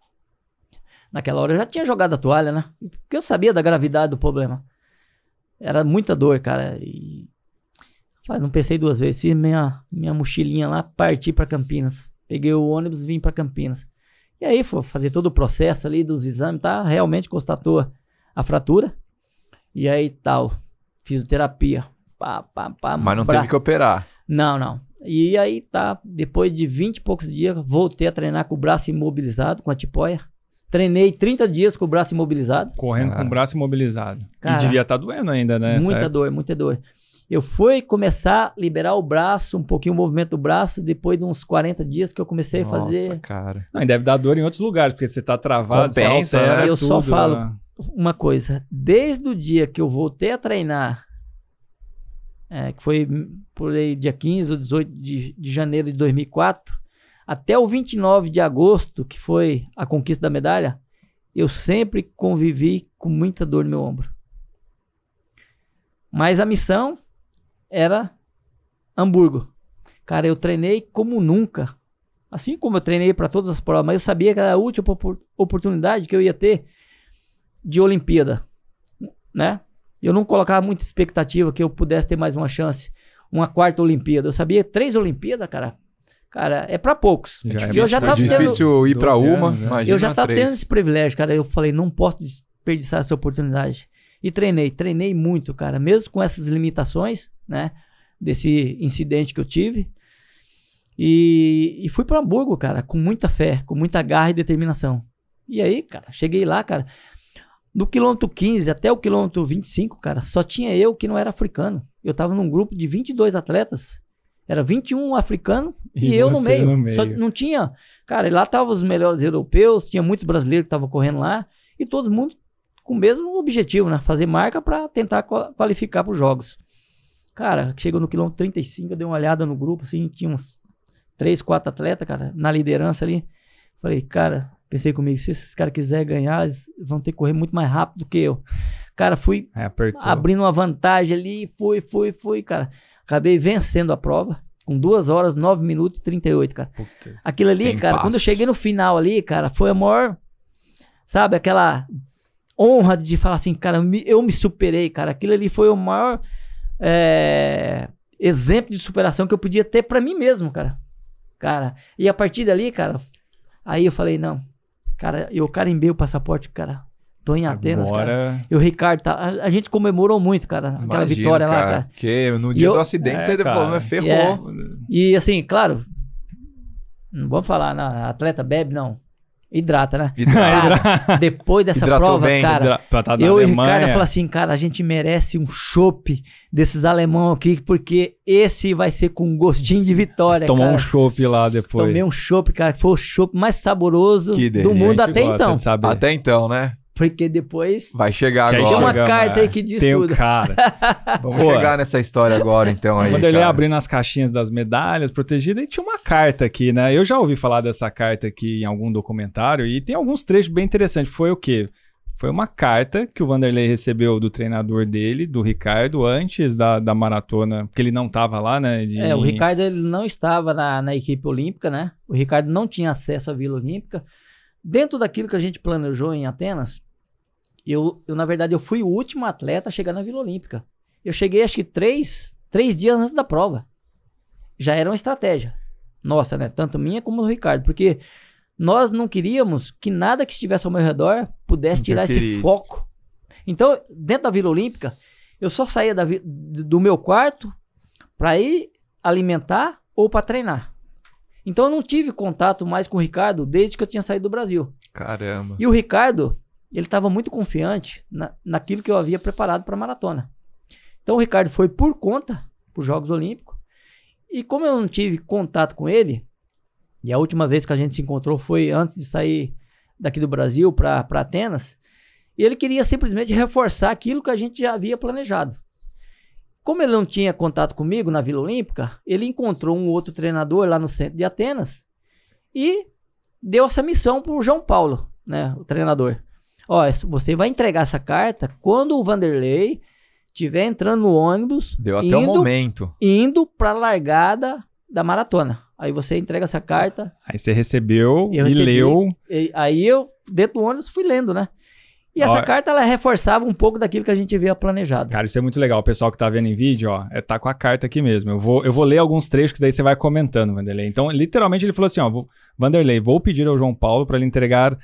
Naquela hora eu já tinha jogado a toalha, né? Porque eu sabia da gravidade do problema. Era muita dor, cara, e... não pensei duas vezes, fiz minha, minha mochilinha lá, parti para Campinas. Peguei o ônibus e vim para Campinas. E aí, foi fazer todo o processo ali dos exames, tá? Realmente constatou a fratura. E aí, tal, fisioterapia. Pá, pá, pá, Mas não bra... teve que operar. Não, não. E aí, tá, depois de vinte e poucos dias, voltei a treinar com o braço imobilizado, com a tipóia. Treinei trinta dias com o braço imobilizado. Correndo Cara. com o braço imobilizado. Cara, e devia estar tá doendo ainda, né? Muita Certo? dor, muita dor. Eu fui começar a liberar o braço, um pouquinho o movimento do braço, depois de uns quarenta dias que eu comecei Nossa, a fazer... cara. Não, e deve dar dor em outros lugares, porque você tá travado, Compensa, você altera né? Eu tudo, só falo né? uma coisa, desde o dia que eu voltei a treinar, é, que foi por aí dia quinze ou dezoito de, de janeiro de dois mil e quatro, até o vinte e nove de agosto, que foi a conquista da medalha, eu sempre convivi com muita dor no meu ombro. Mas a missão era Hamburgo. Cara, eu treinei como nunca. Assim como eu treinei para todas as provas, mas eu sabia que era a última oportunidade que eu ia ter de Olimpíada, né? Eu não colocava muita expectativa que eu pudesse ter mais uma chance, uma quarta Olimpíada. Eu sabia três Olimpíadas, cara. Cara, é para poucos. Já é eu difícil, já tava difícil tendo, ir para uma, anos, né? imagina eu já tava três. tendo esse privilégio, cara. Eu falei, não posso desperdiçar essa oportunidade. E treinei, treinei muito, cara. Mesmo com essas limitações, né? Desse incidente que eu tive. E, e fui para Hamburgo, cara, com muita fé, com muita garra e determinação. E aí, cara, cheguei lá, cara, do quilômetro quinze até o quilômetro vinte e cinco, cara, só tinha eu que não era africano. Eu tava num grupo de vinte e dois atletas, era vinte e um africanos e, e eu no meio. no meio. Só não tinha, cara, lá estavam os melhores europeus, tinha muitos brasileiros que estavam correndo lá e todo mundo com o mesmo objetivo, né? Fazer marca para tentar qualificar para os jogos. Cara, chegou no quilômetro trinta e cinco, eu dei uma olhada no grupo, assim, tinha uns três, quatro atletas, cara, na liderança ali. Falei, cara, pensei comigo, se esses caras quiserem ganhar, eles vão ter que correr muito mais rápido do que eu. Cara, fui é, abrindo uma vantagem ali, fui, fui, fui, cara. Acabei vencendo a prova, com duas horas, nove minutos e trinta e oito, cara. Puta. Aquilo ali, Tem cara, passo. Quando eu cheguei no final ali, cara, foi a maior, sabe, aquela honra de falar assim, cara, eu me superei, cara. Aquilo ali foi o maior é, exemplo de superação que eu podia ter pra mim mesmo, cara. Cara, e a partir dali, cara, aí eu falei, não, cara, eu carimbei o passaporte, cara, tô em Atenas, Agora... cara. E o Ricardo, tá, a, a gente comemorou muito, cara, aquela Imagino, vitória cara, lá, cara. Porque no dia e do eu, acidente é, você cara, falou, mas ferrou. É, e assim, claro, não vamos falar, não, atleta bebe, não. Hidrata, né? Hidrata. Cara, depois dessa Hidratou prova, bem, cara, tá eu e o Ricardo falamos assim, cara, a gente merece um chopp desses alemão aqui, porque esse vai ser com gostinho de vitória, Tomou cara. um chopp lá depois. Tomei um chopp, cara, que foi o chopp mais saboroso que do mundo até então. Até então, né? Porque depois... Vai chegar agora. Tem uma carta mas... aí que diz Tem tudo. Um cara. Vamos Pô, chegar nessa história agora, então. Aí, quando ele ia abrindo as caixinhas das medalhas protegidas, e tinha uma carta aqui, né? Eu já ouvi falar dessa carta aqui em algum documentário, e tem alguns trechos bem interessantes. Foi o quê? Foi uma carta que o Vanderlei recebeu do treinador dele, do Ricardo, antes da, da maratona, porque ele não estava lá, né? De... É, o Ricardo ele não estava na, na equipe olímpica, né? O Ricardo não tinha acesso à Vila Olímpica. Dentro daquilo que a gente planejou em Atenas, Eu, eu, na verdade, eu fui o último atleta a chegar na Vila Olímpica. Eu cheguei, acho que, três, três dias antes da prova. Já era uma estratégia. Nossa, né? Tanto minha como do Ricardo. Porque nós não queríamos que nada que estivesse ao meu redor pudesse tirar esse foco. Então, dentro da Vila Olímpica, eu só saía da, do meu quarto para ir alimentar ou para treinar. Então, eu não tive contato mais com o Ricardo desde que eu tinha saído do Brasil. Caramba. E o Ricardo... ele estava muito confiante na, naquilo que eu havia preparado para a maratona. Então o Ricardo foi por conta para os Jogos Olímpicos. E como eu não tive contato com ele, e a última vez que a gente se encontrou foi antes de sair daqui do Brasil para Atenas, e ele queria simplesmente reforçar aquilo que a gente já havia planejado. Como ele não tinha contato comigo na Vila Olímpica, ele encontrou um outro treinador lá no centro de Atenas e deu essa missão para o João Paulo, né, o treinador. Ó, você vai entregar essa carta quando o Vanderlei estiver entrando no ônibus. Deu até indo, o momento. Indo para a largada da maratona. Aí você entrega essa carta. Aí você recebeu e recebi, leu. E, aí eu, dentro do ônibus, fui lendo, né? E essa ó, carta, ela reforçava um pouco daquilo que a gente havia planejado. Cara, isso é muito legal. O pessoal que tá vendo em vídeo, ó, é, tá com a carta aqui mesmo. Eu vou, eu vou ler alguns trechos que daí você vai comentando, Vanderlei. Então, literalmente, ele falou assim, ó, vou, Vanderlei, vou pedir ao João Paulo para ele entregar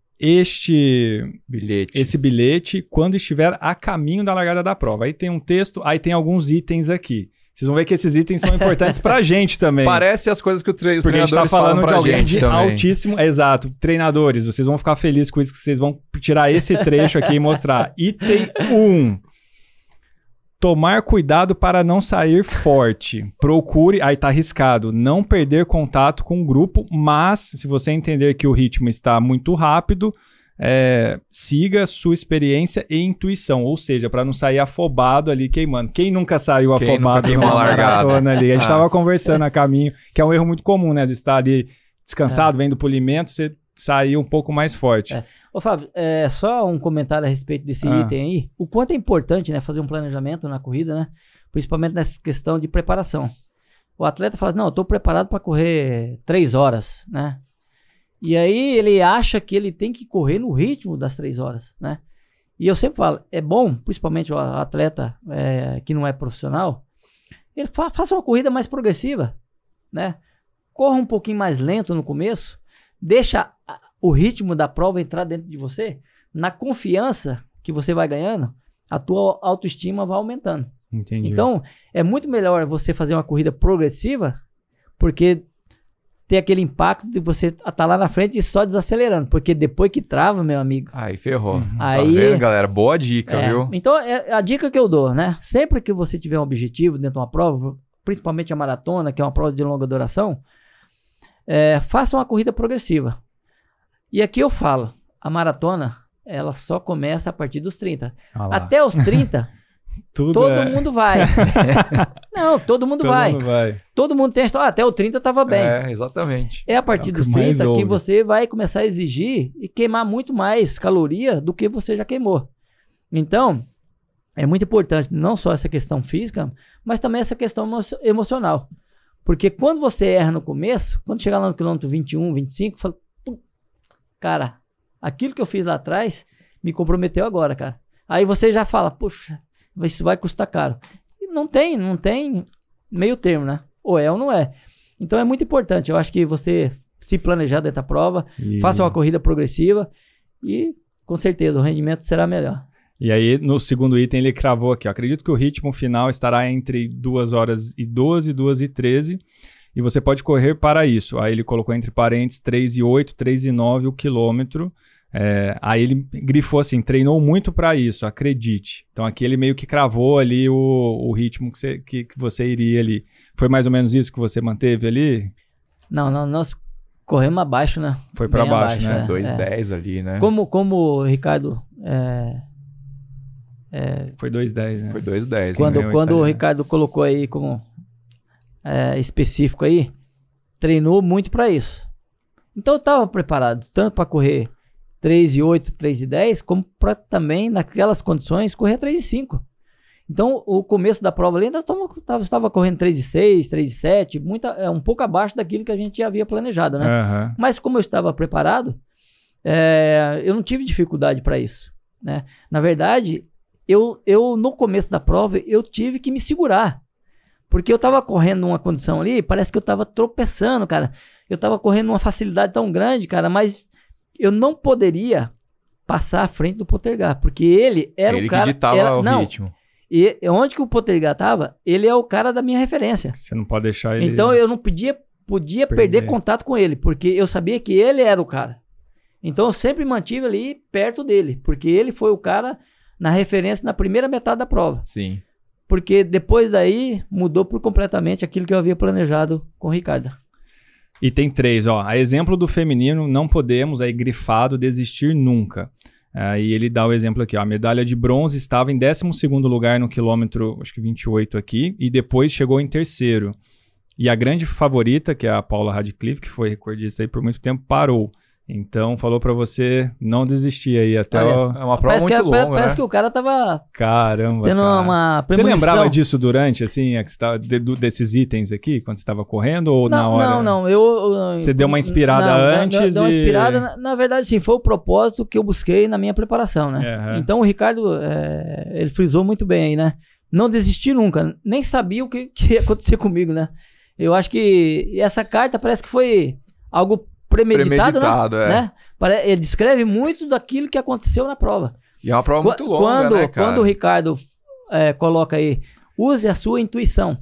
este bilhete. esse bilhete quando estiver a caminho da largada da prova. Aí tem um texto, aí tem alguns itens aqui. Vocês vão ver que esses itens são importantes pra gente também. Parece as coisas que o tre- os Porque treinadores a gente tá falando falam de alguém gente de também. altíssimo... Exato. Treinadores, vocês vão ficar felizes com isso, que vocês vão tirar esse trecho aqui e mostrar. Item um. Tomar cuidado para não sair forte. Procure, aí tá arriscado, não perder contato com o grupo, mas se você entender que o ritmo está muito rápido, é, siga sua experiência e intuição, ou seja, para não sair afobado ali queimando. Quem nunca saiu Quem afobado nunca numa maratona ali? A gente estava ah. conversando a caminho, que é um erro muito comum, né? De estar ali descansado, é. vendo o polimento, você sair um pouco mais forte. É. Ô Fábio, é, só um comentário a respeito desse ah. item aí. O quanto é importante, né, fazer um planejamento na corrida, né? Principalmente nessa questão de preparação. O atleta fala, não, eu tô preparado para correr três horas, né? E aí ele acha que ele tem que correr no ritmo das três horas, né? E eu sempre falo, é bom, principalmente o atleta é, que não é profissional, ele fa- faça uma corrida mais progressiva, né? Corra um pouquinho mais lento no começo, deixa a, o ritmo da prova entrar dentro de você, na confiança que você vai ganhando, a tua autoestima vai aumentando. Entendi. Então, é muito melhor você fazer uma corrida progressiva, porque tem aquele impacto de você estar lá na frente e só desacelerando, porque depois que trava, meu amigo... Aí ferrou. Uhum. Tá Aí, vendo, galera? Boa dica, é, viu? então, é a dica que eu dou, né? Sempre que você tiver um objetivo dentro de uma prova, principalmente a maratona, que é uma prova de longa duração, é, faça uma corrida progressiva. E aqui eu falo, a maratona, ela só começa a partir dos trinta. Ah lá. Até os trinta... Tudo todo é... mundo vai. Não, todo mundo Todo vai. mundo vai. Todo mundo tem a história. Ah, até o trinta tava bem. É, exatamente. É a partir É o que dos mais trinta que ouve. você vai começar a exigir e queimar muito mais caloria do que você já queimou. Então, é muito importante não só essa questão física, mas também essa questão emo- emocional. Porque quando você erra no começo, quando chegar lá no quilômetro vinte e um, vinte e cinco, fala, "Pum, cara, aquilo que eu fiz lá atrás me comprometeu agora, cara." Aí você já fala, puxa, isso vai custar caro. E não tem, não tem meio termo, né? Ou é ou não é. Então é muito importante. Eu acho que você se planejar dentro da prova, E... faça uma corrida progressiva e com certeza o rendimento será melhor. E aí, no segundo item, ele cravou aqui, ó, acredito que o ritmo final estará entre duas horas e doze e duas e treze, e você pode correr para isso. Aí ele colocou entre parênteses três e oito, três e nove o quilômetro. É, aí ele grifou assim, treinou muito para isso, acredite. Então aqui ele meio que cravou ali o, o ritmo que você, que, que você iria ali. Foi mais ou menos isso que você manteve ali? Não, não, nós corremos abaixo, né? Foi para Bem baixo, abaixo, né? é. dois e dez ali, né? Como, como o Ricardo... é, é, Foi dois e dez, né? Foi dois e dez. quando né? quando o Italiano. Ricardo colocou aí como é, específico aí, treinou muito para isso. Então eu estava preparado tanto para correr três e oito, três e dez, como para também, naquelas condições, correr três e cinco. Então, o começo da prova ali, nós estava correndo três e seis, três e sete, muita, é, um pouco abaixo daquilo que a gente já havia planejado, né? Uhum. Mas como eu estava preparado, é, eu não tive dificuldade para isso, né? Na verdade, eu, eu, no começo da prova, eu tive que me segurar. Porque eu estava correndo numa condição ali, parece que eu estava tropeçando, cara. Eu estava correndo numa facilidade tão grande, cara, mas eu não poderia passar à frente do Potergar, porque ele era Ele o cara... que ditava era, o não, ritmo. E onde que o Potergar estava, ele é o cara da minha referência. Você não pode deixar ele... Então eu não podia, podia perder. perder contato com ele, porque eu sabia que ele era o cara. Então eu sempre mantive ali perto dele, porque ele foi o cara na referência na primeira metade da prova. Sim. Porque depois daí mudou por completamente aquilo que eu havia planejado com o Ricardo. Item três, ó, a exemplo do feminino, não podemos, aí grifado, desistir nunca. Aí ele dá o exemplo aqui, ó, a medalha de bronze estava em décimo segundo lugar no quilômetro, acho que vinte e oito aqui, e depois chegou em terceiro. E a grande favorita, que é a Paula Radcliffe, que foi recordista aí por muito tempo, parou. Então falou pra você não desistir aí até Olha, o... É uma prova Parece, que, muito pa- longa, parece né? que o cara tava Caramba, tendo cara. uma Você premonição. lembrava disso durante, assim, é que você tava, de- do- desses itens aqui, quando você estava correndo, ou na Não, hora? não, não. Eu, eu- Você deu uma inspirada não, deu- antes deu uma e- inspirada. Na, na verdade, sim, foi o propósito que eu busquei na minha preparação, né? Aham. Então o Ricardo, é, ele frisou muito bem aí, né? Não desistir nunca. Nem sabia o que, que ia acontecer comigo, né? Eu acho que essa carta parece que foi algo premeditado, Premeditado, né? é. né? Pare- Ele descreve muito daquilo que aconteceu na prova. E é uma prova muito Qu- longa, quando, né, cara? Quando o Ricardo é, coloca aí, use a sua intuição.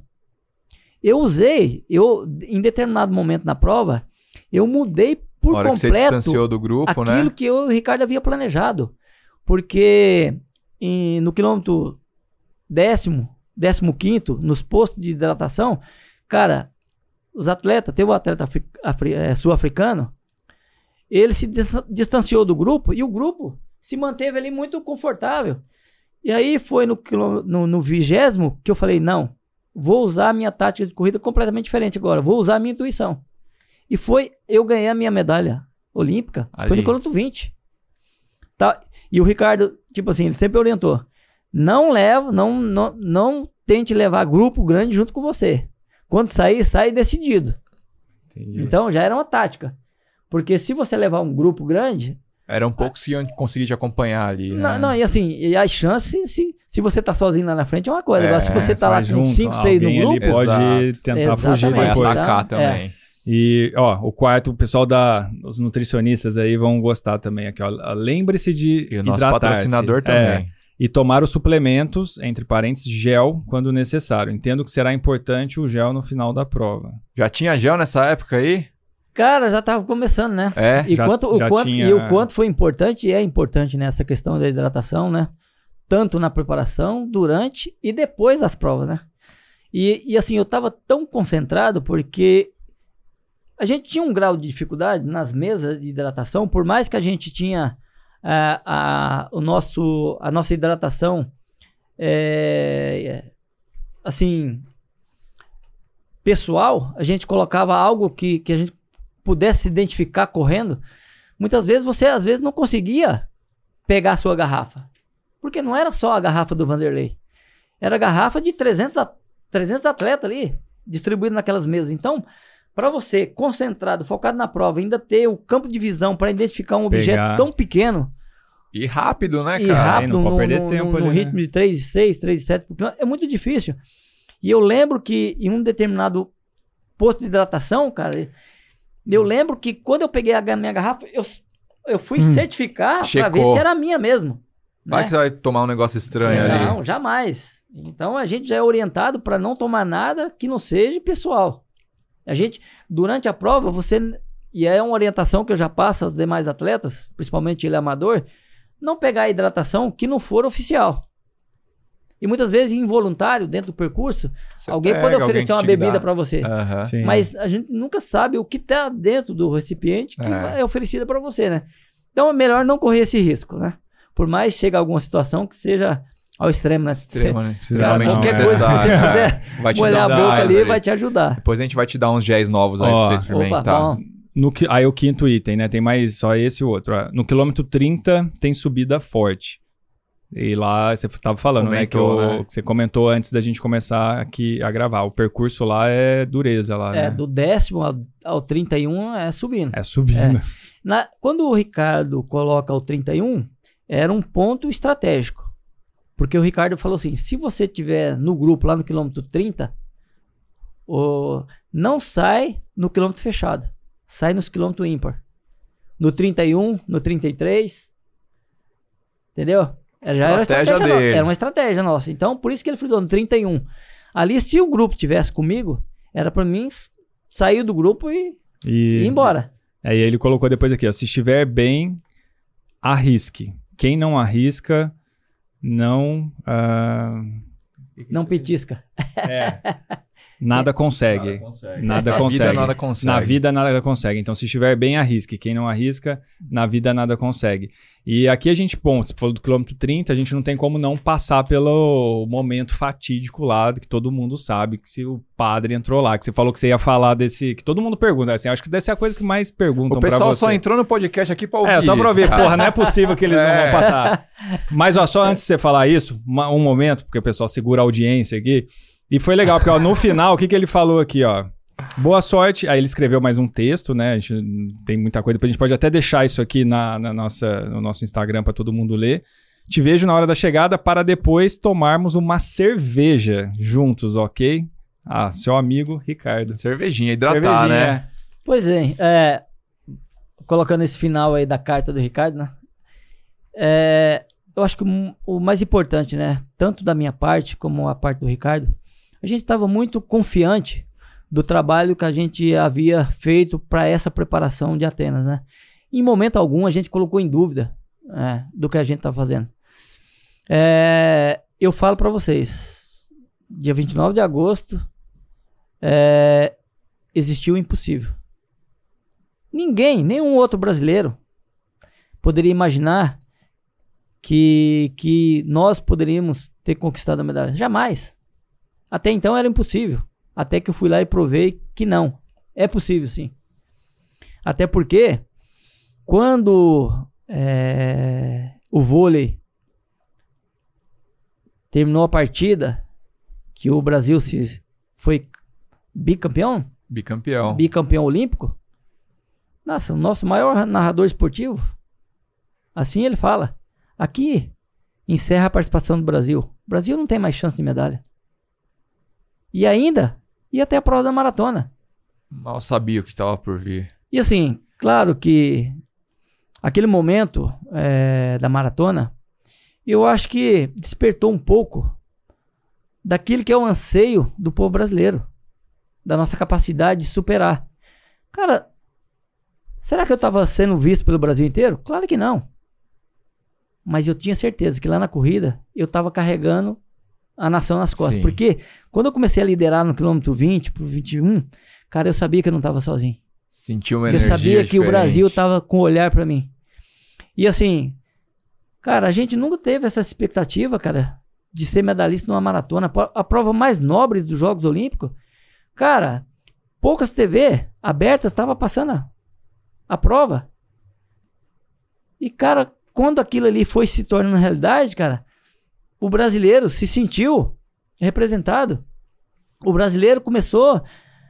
Eu usei, eu em determinado momento na prova, eu mudei por Na hora que você completo distanciou do grupo, aquilo né? que eu e o Ricardo havia planejado. Porque em- no quilômetro décimo, décimo quinto, nos postos de hidratação, cara, os atletas, teve um atleta afri- afri- eh, sul-africano, ele se dis- distanciou do grupo e o grupo se manteve ali muito confortável. E aí foi no, quilô- no, no vigésimo que eu falei, não, vou usar a minha tática de corrida completamente diferente agora, vou usar a minha intuição. E foi, eu ganhei a minha medalha olímpica, Ali. foi no quilômetro vinte. Tá? E o Ricardo, tipo assim, ele sempre orientou, não leva, não, não, não tente levar grupo grande junto com você. Quando sair, sai decidido. Entendi. Então já era uma tática. Porque se você levar um grupo grande... Era um pouco que iam conseguir te acompanhar ali, né? Não, não, e assim, e as chances, se, se você tá sozinho lá na frente é uma coisa. É, Agora, se você tá lá com junto, cinco, seis no alguém grupo... ali pode Exato. tentar Exatamente. fugir Vai depois. atacar Tá? também. E, ó, o quarto, o pessoal da... Os nutricionistas aí vão gostar também aqui, ó. Lembre-se de E o nosso hidratar-se. patrocinador É, também. e tomar os suplementos, entre parênteses, gel, quando necessário. Entendo que será importante o gel no final da prova. Já tinha gel nessa época aí? Cara, já tava começando, né? É. E, Já- quanto, já o quanto, tinha- e o quanto foi importante, e é importante nessa questão da hidratação, né? Tanto na preparação, durante e depois das provas, né? E, e assim, eu tava tão concentrado porque a gente tinha um grau de dificuldade nas mesas de hidratação, por mais que a gente tinha a, a, o nosso, a nossa hidratação, é, assim, pessoal, a gente colocava algo que, que a gente pudesse se identificar correndo. Muitas vezes você, às vezes, não conseguia pegar a sua garrafa. Porque não era só a garrafa do Vanderlei. Era a garrafa de trezentos, a- trezentos atletas ali, distribuídos naquelas mesas. Então, para você, concentrado, focado na prova, ainda ter o campo de visão para identificar um objeto Pegar. tão pequeno E rápido, né, e cara? rápido, não pode no, perder no- tempo no- ali, no né? ritmo de três e seis, três e sete, é muito difícil. E eu lembro que em um determinado posto de hidratação, cara, eu lembro que quando eu peguei a ga- minha garrafa, eu, eu fui Hum. certificar para Checou. ver se era a minha mesmo. Vai né? que você vai tomar um negócio estranho ali. Não, jamais. Então a gente já é orientado para não tomar nada que não seja pessoal. A gente, durante a prova, você. E é uma orientação que eu já passo aos demais atletas, principalmente ele amador, não pegar a hidratação que não for oficial. E muitas vezes, involuntário, dentro do percurso, Você alguém pega, pode alguém oferecer que uma te bebida dá. para você. Aham. Sim. Mas a gente nunca sabe o que está dentro do recipiente que É. é oferecida para você, né? Então é melhor não correr esse risco, né? Por mais que chegue alguma situação que seja ao extremo, né? Extrema, né? Cara, Extremamente qualquer não, coisa que necessário. você puder Vai te molhar a dar boca gás ali, vai te ajudar. Depois a gente vai te dar uns géis novos aí Ó, pra você Opa, experimentar. bom. No, qui- aí o quinto item, né? Tem mais só esse e o outro. ó. No quilômetro trinta tem subida forte. E lá você estava falando, né, que, Comentou, o- né? que você comentou antes da gente começar aqui a gravar. O percurso lá é dureza lá, É, né? do décimo ao, ao trinta e um é subindo. É subindo. Na- quando o Ricardo coloca o trinta e um, era um ponto estratégico. Porque o Ricardo falou assim, se você estiver no grupo lá no quilômetro trinta, o, não sai no quilômetro fechado. Sai nos quilômetros ímpar. No trinta e um, no trinta e três. Entendeu? Era, já era uma Estratégia estratégia dele. no- era uma estratégia nossa. Então, por isso que ele frisou no trinta e um. Ali, se o grupo tivesse comigo, era pra mim sair do grupo e, E e ir embora. Aí ele colocou depois aqui, ó. Se estiver bem, arrisque. Quem não arrisca, não... ah, Não petisca. É. Nada consegue. Nada Na consegue. vida nada consegue. Na vida nada consegue. Então, se estiver bem, arrisque. Quem não arrisca, na vida nada consegue. E aqui a gente, bom, você falou do quilômetro trinta, a gente não tem como não passar pelo momento fatídico lá, que todo mundo sabe, que se o padre entrou lá, que você falou que você ia falar desse... Que todo mundo pergunta, assim, acho que deve ser a coisa que mais perguntam O pra pessoal você. só entrou no podcast aqui pra ouvir É, só pra isso, ouvir. cara. Porra, não é possível que eles não É. vão passar. Mas, ó, só antes de você falar isso, uma- um momento, porque o pessoal segura a audiência aqui. E foi legal, porque ó, no final, o que, que ele falou aqui, ó? Boa sorte. Aí ele escreveu mais um texto, né? A gente tem muita coisa. Depois a gente pode até deixar isso aqui na, na nossa, no nosso Instagram pra todo mundo ler. Te vejo na hora da chegada para depois tomarmos uma cerveja juntos, ok? Ah, seu amigo Ricardo. Cervejinha, hidratar, Cervejinha, né? Pois é, é, colocando esse final aí da carta do Ricardo, né? É, eu acho que o, o mais importante, né? Tanto da minha parte como a parte do Ricardo, a gente estava muito confiante do trabalho que a gente havia feito para essa preparação de Atenas, né? Em momento algum a gente colocou em dúvida é, do que a gente está fazendo. É, eu falo para vocês, dia vinte e nove de agosto, é, existiu o impossível. Ninguém, nenhum outro brasileiro poderia imaginar que, que nós poderíamos ter conquistado a medalha. Jamais. Até então era impossível. Até que eu fui lá e provei que não. É possível, sim. Até porque, quando é, o vôlei terminou a partida, que o Brasil se foi bicampeão, Bicampeão. bicampeão olímpico. Nossa, o nosso maior narrador esportivo, assim ele fala, aqui encerra a participação do Brasil. O Brasil não tem mais chance de medalha. E ainda ia até a prova da maratona. Mal sabia o que estava por vir. E assim, claro que aquele momento é, da maratona, eu acho que despertou um pouco daquilo que é o anseio do povo brasileiro, da nossa capacidade de superar. Cara, será que eu estava sendo visto pelo Brasil inteiro? Claro que não. Mas eu tinha certeza que lá na corrida eu estava carregando a nação nas costas. Sim. Porque quando eu comecei a liderar no quilômetro vinte pro vinte e um, cara, eu sabia que eu não estava sozinho. Sentiu uma Porque eu energia sabia que diferente. o Brasil estava com o olhar para mim. E assim, cara, a gente nunca teve essa expectativa, cara, de ser medalhista numa maratona. A prova mais nobre dos Jogos Olímpicos. Cara, poucas T V abertas estavam passando a, a prova. E, cara, quando aquilo ali foi se tornando realidade, cara, o brasileiro se sentiu representado. O brasileiro começou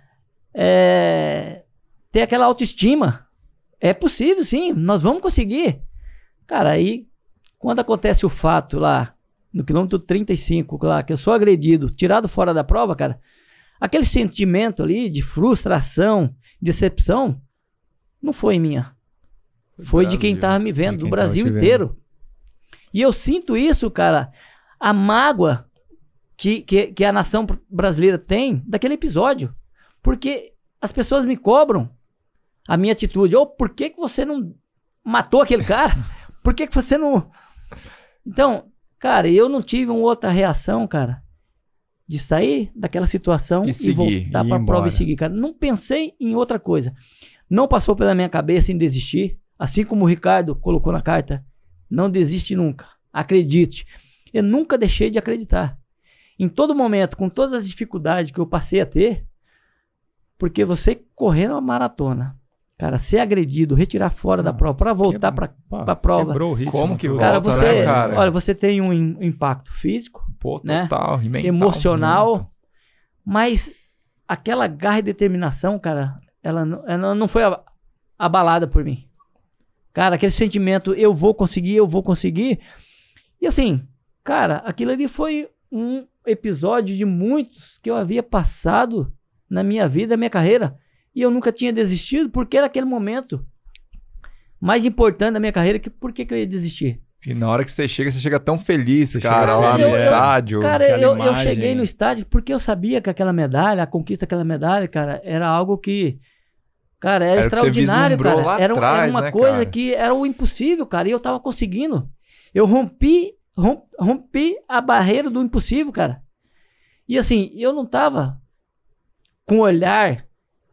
é, ter aquela autoestima. É possível, sim, nós vamos conseguir. Cara, aí, quando acontece o fato lá, no quilômetro trinta e cinco, lá, que eu sou agredido, tirado fora da prova, cara, aquele sentimento ali de frustração, decepção, não foi minha. Foi de quem tava me vendo, do Brasil inteiro. E eu sinto isso, cara, a mágoa que, que, que a nação brasileira tem daquele episódio. Porque as pessoas me cobram a minha atitude. Ou oh, por que, que você não matou aquele cara? Por que, que você não... Então, cara, eu não tive uma outra reação, cara, de sair daquela situação e, e seguir, voltar para a prova e seguir, cara. Não pensei em outra coisa. Não passou pela minha cabeça em desistir. Assim como o Ricardo colocou na carta, não desiste nunca. Acredite. Eu nunca deixei de acreditar. Em todo momento, com todas as dificuldades que eu passei a ter, porque você correr uma maratona, cara, ser agredido, retirar fora da prova, para voltar para a prova. Quebrou o ritmo. Como que cara, volta, você, né, cara? olha, você tem um impacto físico, Pô, né? total, e mental, emocional, muito. Mas aquela garra e determinação, cara, ela não, ela não foi abalada por mim. Cara, aquele sentimento, eu vou conseguir, eu vou conseguir. E assim, cara, aquilo ali foi um episódio de muitos que eu havia passado na minha vida, na minha carreira. E eu nunca tinha desistido, porque era aquele momento mais importante da minha carreira. Que, por que, que eu ia desistir? E na hora que você chega, você chega tão feliz, Você cara, chega lá feliz. no Eu- estádio. Cara, aquela eu, eu imagem. cheguei no estádio porque eu sabia que aquela medalha, a conquista daquela medalha, cara, era algo que... Cara, era, Era o que você extraordinário, vislumbrou cara. lá Era, um- era atrás, uma né, coisa cara? que era o impossível, cara. E eu tava conseguindo. Eu rompi, rom- rompi a barreira do impossível, cara. E assim, eu não tava com olhar,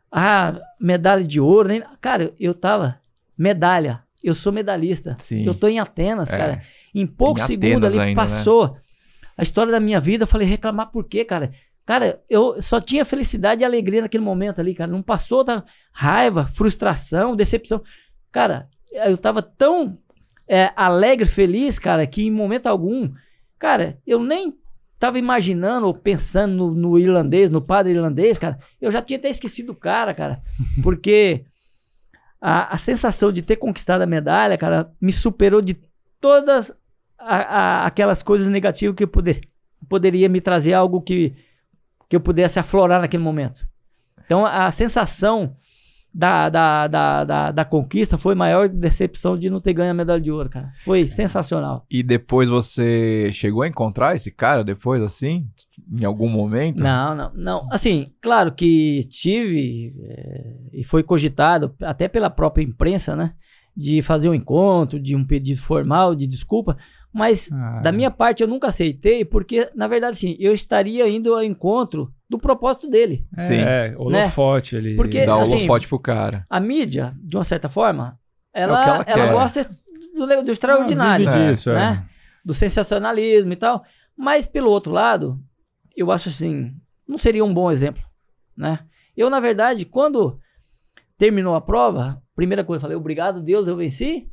ah, medalha de ouro, nem... Cara, eu tava medalha. Eu sou medalhista. Sim. Eu tô em Atenas, É. cara. Em poucos Em segundos Atenas ali ainda, né? passou a história da minha vida. Eu falei, reclamar por quê, cara? Cara, eu só tinha felicidade e alegria naquele momento ali, cara. Não passou da raiva, frustração, decepção. Cara, eu tava tão é, alegre, feliz, cara, que em momento algum, cara, eu nem tava imaginando ou pensando no, no irlandês, no padre irlandês, cara. Eu já tinha até esquecido o cara, cara. Porque a, a sensação de ter conquistado a medalha, cara, me superou de todas a, a, aquelas coisas negativas que eu poder, poderia me trazer algo que que eu pudesse aflorar naquele momento. Então, a sensação da, da, da, da, da conquista foi maior decepção de não ter ganho a medalha de ouro, cara. Foi sensacional. E depois você chegou a encontrar esse cara depois, assim? Em algum momento? Não, não, não. Assim, claro que tive é, e foi cogitado, até pela própria imprensa, né? De fazer um encontro, de um pedido formal, de desculpa. Mas, Ah. da minha parte, eu nunca aceitei, porque, na verdade, assim, eu estaria indo ao encontro do propósito dele. Sim. É, holofote ali. Porque- Dá o assim, holofote pro cara. A mídia, de uma certa forma, É ela, o que ela ela, quer. gosta do, do extraordinário, Ah, vive É, disso, é. né? Do sensacionalismo e tal. Mas, pelo outro lado, eu acho assim, não seria um bom exemplo, né? Eu, na verdade, quando terminou a prova, primeira coisa, eu falei, obrigado, Deus, eu venci.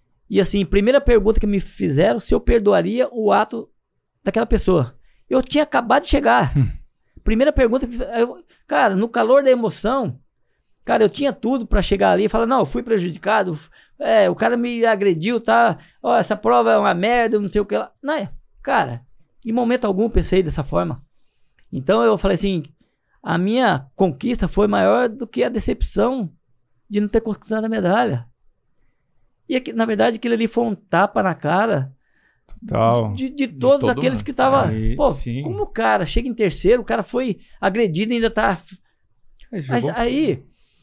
E assim, primeira pergunta que me fizeram, se eu perdoaria o ato daquela pessoa. Eu tinha acabado de chegar. primeira pergunta, que eu, cara, no calor da emoção, cara, eu tinha tudo pra chegar ali e falar, não, eu fui prejudicado, é, o cara me agrediu, tá? Ó, essa prova é uma merda, não sei o que lá. Não, cara, em momento algum eu pensei dessa forma. Então eu falei assim, a minha conquista foi maior do que a decepção de não ter conquistado a medalha. E na verdade aquilo ali foi um tapa na cara Total. de, de todos de todo aqueles mundo. que estavam... Pô, sim. como o cara chega em terceiro, o cara foi agredido e ainda tá... Mas Mas aí...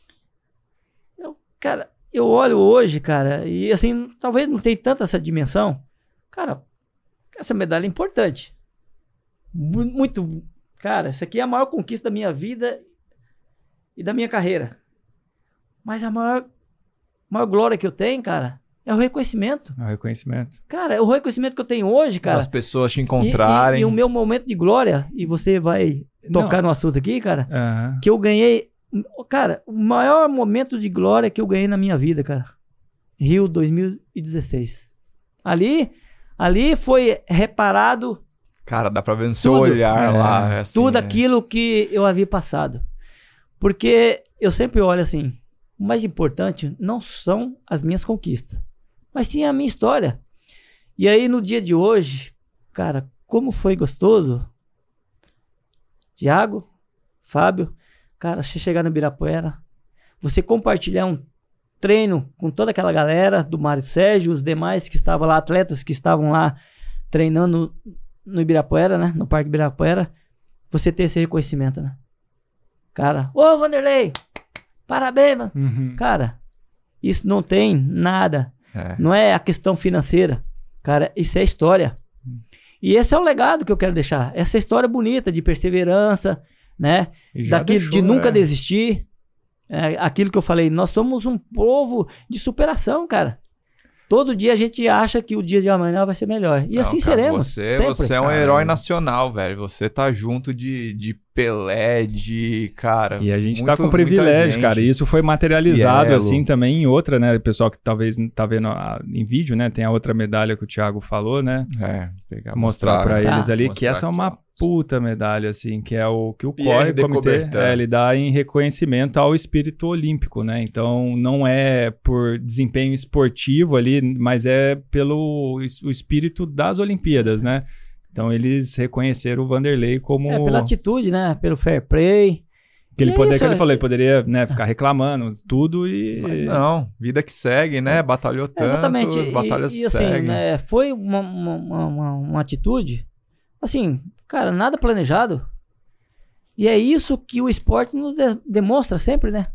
Eu, cara, eu olho hoje, cara, e assim, talvez não tenha tanta essa dimensão. Cara, essa medalha é importante. Muito... Cara, essa aqui é a maior conquista da minha vida e da minha carreira. Mas a maior, maior glória que eu tenho, cara, é o reconhecimento. É o reconhecimento. Cara, é o reconhecimento que eu tenho hoje, cara. As pessoas te encontrarem. E, e, e o meu momento de glória, e você vai tocar Não. no assunto aqui, cara, Uhum. que eu ganhei... Cara, o maior momento de glória que eu ganhei na minha vida, cara. Rio dois mil e dezesseis. Ali, ali foi reparado... Cara, dá pra ver no seu Tudo. olhar É. lá. Assim, tudo é. aquilo que eu havia passado. Porque eu sempre olho assim, o mais importante não são as minhas conquistas, mas sim a minha história. E aí no dia de hoje, cara, como foi gostoso, Thiago, Fábio, cara, você chegar no Ibirapuera, você compartilhar um treino com toda aquela galera do Mário Sérgio, os demais que estavam lá, atletas que estavam lá treinando no Ibirapuera, né? No Parque Ibirapuera, você ter esse reconhecimento, né? Cara, ô Vanderlei, parabéns, mano. Uhum. Cara, isso não tem nada. É. Não é a questão financeira. Cara, isso é história. E esse é o legado que eu quero deixar. Essa história bonita de perseverança, né? E já Daquilo deixou, de nunca é. desistir. É, aquilo que eu falei, nós somos um povo de superação, cara. Todo dia a gente acha que o dia de amanhã vai ser melhor. E Não, assim cara, seremos. Você, sempre. você é um cara. herói nacional, velho. Você tá junto de, de Pelé, de, cara... E a gente muito- tá com muita privilégio, gente. cara. E isso foi materializado, Cielo. assim, também em outra, né? O pessoal que talvez não tá vendo a- em vídeo, né? Tem a outra medalha que o Thiago falou, né? É, pegar, Mostrar pra mostrar, eles ali que mostrar essa é aqui, uma ó. puta medalha, assim, que é o que o Pierre Corre de Comitê, Coubertin. é, ele dá em reconhecimento ao espírito olímpico, né? Então, não é por desempenho esportivo ali, mas é pelo es- o espírito das Olimpíadas, né? Então, eles reconheceram o Vanderlei como... É, pela atitude, né? Pelo fair play. Que ele, E é poder, isso, que ele é- falou, ele poderia, né, ficar reclamando tudo e... Mas não, vida que segue, né? Batalhou É, tanto, exatamente. as batalhas E, e assim, seguem. né, foi uma, uma, uma, uma atitude, assim, cara, nada planejado. E é isso que o esporte nos de- demonstra sempre, né?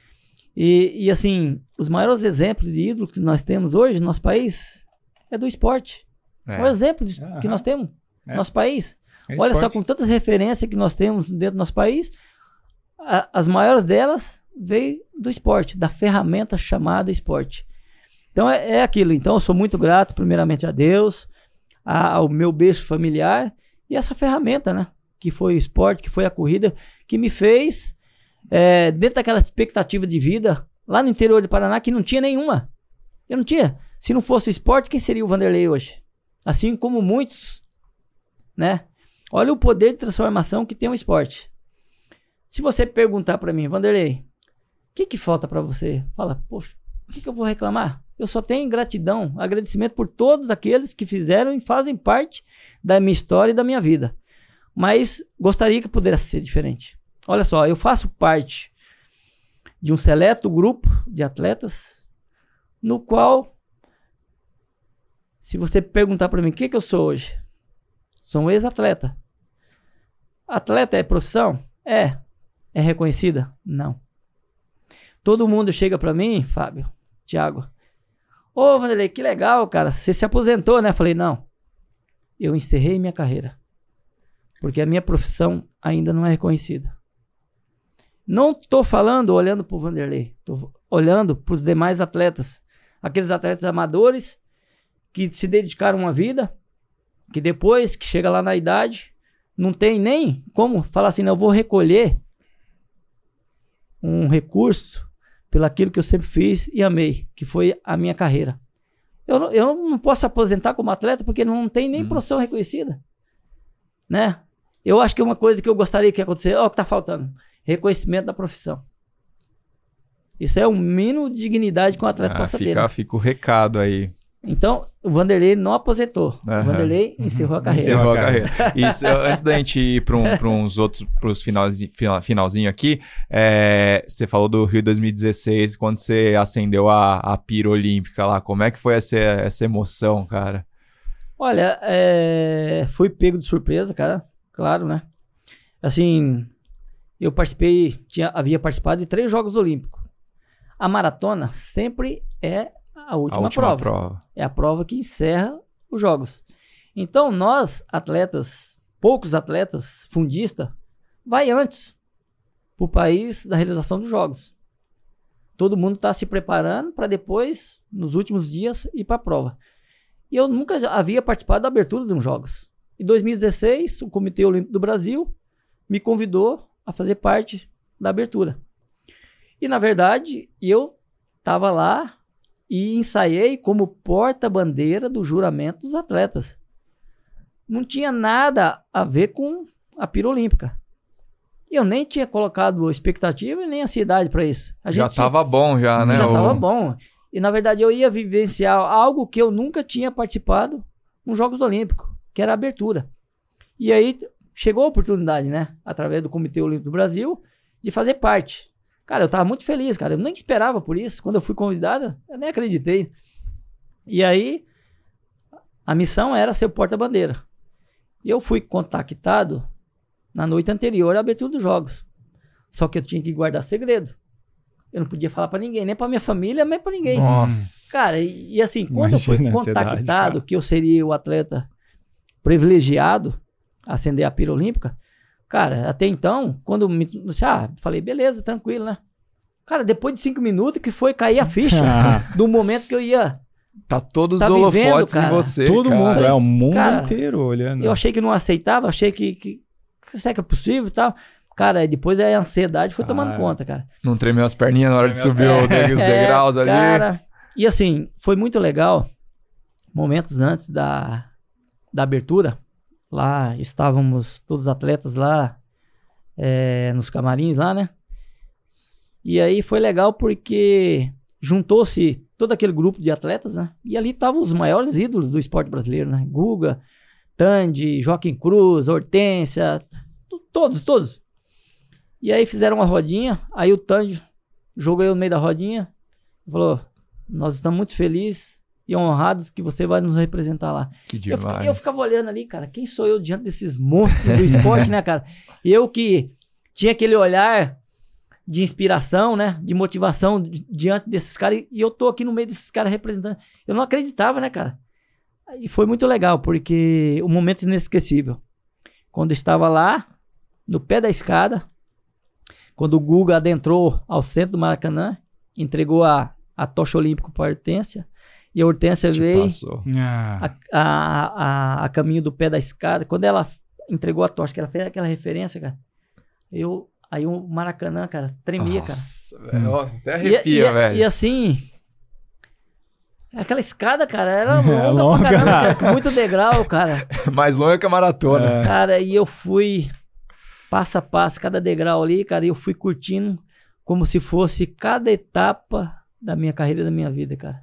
E, e assim, os maiores exemplos de ídolo que nós temos hoje no nosso país é do esporte. É. O maior exemplo de- Aham. que nós temos no É. nosso país. É Olha só, esporte. com tantas referências que nós temos dentro do nosso país, a- as maiores delas veio do esporte, da ferramenta chamada esporte. Então é, é aquilo. Então eu sou muito grato, primeiramente a Deus, a- ao meu berço familiar e essa ferramenta, né? Que foi o esporte, que foi a corrida, que me fez, é, dentro daquela expectativa de vida, lá no interior do Paraná, que não tinha nenhuma. Eu não tinha. Se não fosse o esporte, quem seria o Vanderlei hoje? Assim como muitos, né? Olha o poder de transformação que tem o esporte. Se você perguntar pra mim, Vanderlei, o que que falta pra você? Fala, poxa, o que que eu vou reclamar? Eu só tenho gratidão, agradecimento por todos aqueles que fizeram e fazem parte da minha história e da minha vida. Mas gostaria que pudesse ser diferente. Olha só, eu faço parte de um seleto grupo de atletas no qual, se você perguntar pra mim o que que eu sou hoje, sou um ex-atleta. Atleta é profissão? É. É reconhecida? Não. Todo mundo chega pra mim, Fábio, Thiago. Ô, Vanderlei, que legal, cara. Você se aposentou, né? Falei, não. Eu encerrei minha carreira. Porque a minha profissão ainda não é reconhecida. Não tô falando olhando pro Vanderlei. Tô olhando pros demais atletas. Aqueles atletas amadores que se dedicaram uma vida, que depois que chega lá na idade, não tem nem como falar assim, não, eu vou recolher um recurso pelo aquilo que eu sempre fiz e amei, que foi a minha carreira. Eu, não- eu não posso aposentar como atleta porque não tem nem Hum. profissão reconhecida, né? eu acho que uma coisa que eu gostaria que acontecesse, ó, o que tá faltando, reconhecimento da profissão. Isso é o mínimo de dignidade que um atleta Ah, possa fica, ter. Né? fica o recado aí. Então, o Vanderlei não aposentou. Uhum. O Vanderlei encerrou a carreira. Encerrou a carreira. Isso, eu- antes da gente ir para um, uns outros, para os finalzinho, final, finalzinho aqui, é, você falou do Rio dois mil e dezesseis, quando você acendeu a, a pira olímpica lá. Como é que foi essa, essa emoção, cara? Olha, é, fui pego de surpresa, cara. Claro, né? Assim, eu participei, tinha, havia participado de três Jogos Olímpicos. A maratona sempre é a última, a última prova. prova. É a prova que encerra os Jogos. Então, nós, atletas, poucos atletas, fundistas, vai antes para o país da realização dos Jogos. Todo mundo está se preparando para depois, nos últimos dias, ir para a prova. E eu nunca havia participado da abertura de uns Jogos. Em dois mil e dezesseis, o Comitê Olímpico do Brasil me convidou a fazer parte da abertura. E, na verdade, eu estava lá e ensaiei como porta-bandeira do juramento dos atletas. Não tinha nada a ver com a pira olímpica. Eu nem tinha colocado expectativa e nem ansiedade para isso. A Já gente tava bom, já, né? já O- estava bom. E, na verdade, eu ia vivenciar algo que eu nunca tinha participado nos Jogos Olímpicos, que era a abertura. E aí chegou a oportunidade, né, através do Comitê Olímpico do Brasil, de fazer parte. Cara, eu estava muito feliz, cara. Eu nem esperava por isso. Quando eu fui convidada, eu nem acreditei. E aí, a missão era ser o porta-bandeira. E eu fui contactado na noite anterior à abertura dos Jogos. Só que eu tinha que guardar segredo. Eu não podia falar pra ninguém, nem pra minha família, nem pra ninguém. Nossa. Cara, e, e assim, quando eu fui Imagina a ansiedade, contactado cara. que eu seria o atleta privilegiado a acender a pira olímpica, cara, até então, quando me... Ah, falei, beleza, tranquilo, né? Cara, depois de cinco minutos que foi cair a ficha do momento que eu ia... Tá todos Tá os vivendo, holofotes em cara. você, Todo cara. mundo, é o mundo Cara, inteiro olhando. Eu achei que não aceitava, achei que... que, que será que é possível e tal? Cara, aí depois a ansiedade foi tomando Ah. conta, cara. Não tremeu as perninhas na hora de Tremeu subir as o de- os É, degraus ali? Cara, e assim, foi muito legal. Momentos antes da, da abertura, lá estávamos todos os atletas lá, é, nos camarins lá, né? E aí foi legal porque juntou-se todo aquele grupo de atletas, né? E ali estavam os maiores ídolos do esporte brasileiro, né? Guga, Tandy, Joaquim Cruz, Hortência, t- todos, todos. E aí fizeram uma rodinha, aí o Tandy jogou eu no meio da rodinha e falou, nós estamos muito felizes e honrados que você vai nos representar lá. Que Eu, demais. fica- eu ficava olhando ali, cara, quem sou eu diante desses monstros do esporte, né, cara? Eu que tinha aquele olhar de inspiração, né, de motivação di- diante desses caras, e, e eu tô aqui no meio desses caras representando. Eu não acreditava, né, cara? E foi muito legal, porque o momento inesquecível. Quando eu estava lá, no pé da escada, quando o Guga adentrou ao centro do Maracanã, entregou a, a tocha olímpica para a Hortência, e a Hortência Te veio passou. Ah, a, a, a, a caminho do pé da escada. Quando ela entregou a tocha, que ela fez aquela referência, cara, eu, aí o Maracanã, cara, tremia, Nossa, velho. Ó, até cara. arrepia, e, e, velho. E assim, aquela escada, cara, era longa, longa. pra caramba, cara, com muito degrau, cara. Mais longa que a maratona. É. Cara, e eu fui passo a passo, cada degrau ali, cara, e eu fui curtindo como se fosse cada etapa da minha carreira e da minha vida, cara.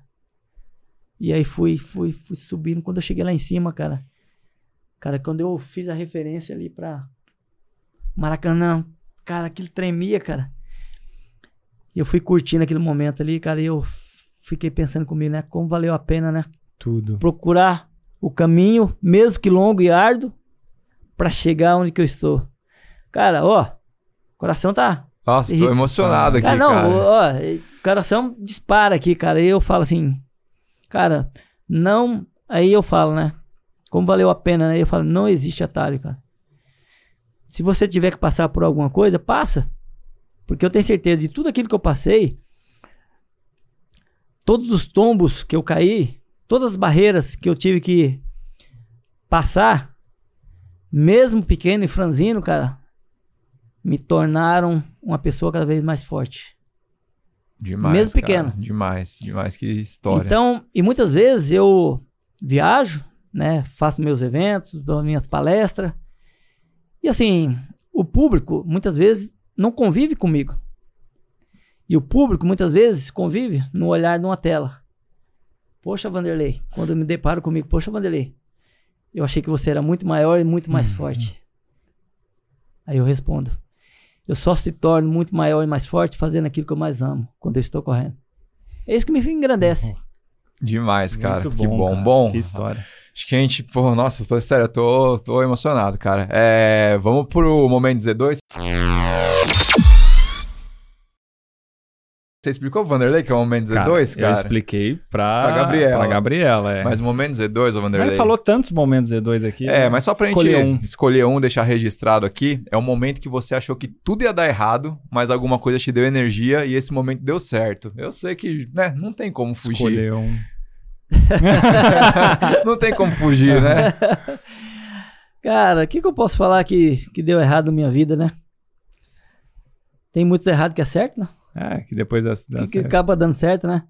E aí fui, fui, fui subindo. Quando eu cheguei lá em cima, cara, cara, quando eu fiz a referência ali pra Maracanã, cara, aquilo tremia, cara. E eu fui curtindo aquele momento ali, cara, e eu fiquei pensando comigo, né, como valeu a pena, né, tudo. procurar o caminho, mesmo que longo e árduo, pra chegar onde que eu estou. Cara, ó, o coração tá... Nossa, tô emocionado aqui, Cara, não, cara. ó, o coração dispara aqui, cara. E eu falo assim, cara, não... Aí eu falo, né, como valeu a pena, né? Eu falo, não existe atalho, cara. Se você tiver que passar por alguma coisa, passa. Porque eu tenho certeza de tudo aquilo que eu passei, todos os tombos que eu caí, todas as barreiras que eu tive que passar, mesmo pequeno e franzino, cara, me tornaram uma pessoa cada vez mais forte. Demais, mesmo cara. pequeno. Demais, demais, que história. Então, e muitas vezes eu viajo, né, faço meus eventos, dou minhas palestras, e assim, o público muitas vezes não convive comigo. E o público muitas vezes convive no olhar de uma tela. Poxa, Vanderlei, quando eu me deparo comigo, poxa, Vanderlei, eu achei que você era muito maior e muito mais uhum. forte. Aí eu respondo, eu só se torno muito maior e mais forte fazendo aquilo que eu mais amo, quando eu estou correndo. É isso que me engrandece. Demais, cara. Muito que bom, bom, cara. bom. Que história. Acho que a gente, pô, nossa, tô, sério, eu tô, tô emocionado, cara. É, vamos pro Momento Z dois. Você explicou, Vanderlei, que é o Momento Z dois, cara? Eu expliquei pra, pra Gabriela. Pra Gabriela, é. Mas o Momento Z dois, ô Vanderlei... Ele falou tantos Momentos Z dois aqui. É, né? mas só pra escolher gente um. escolher um, deixar registrado aqui, é um momento que você achou que tudo ia dar errado, mas alguma coisa te deu energia e esse momento deu certo. Eu sei que, né, não tem como fugir. Escolher um. Não tem como fugir, né? Cara, o que, que eu posso falar que, que deu errado na minha vida, né? Tem muitos errados que é certo, né? É, que depois dá, dá que, que acaba dando certo, né?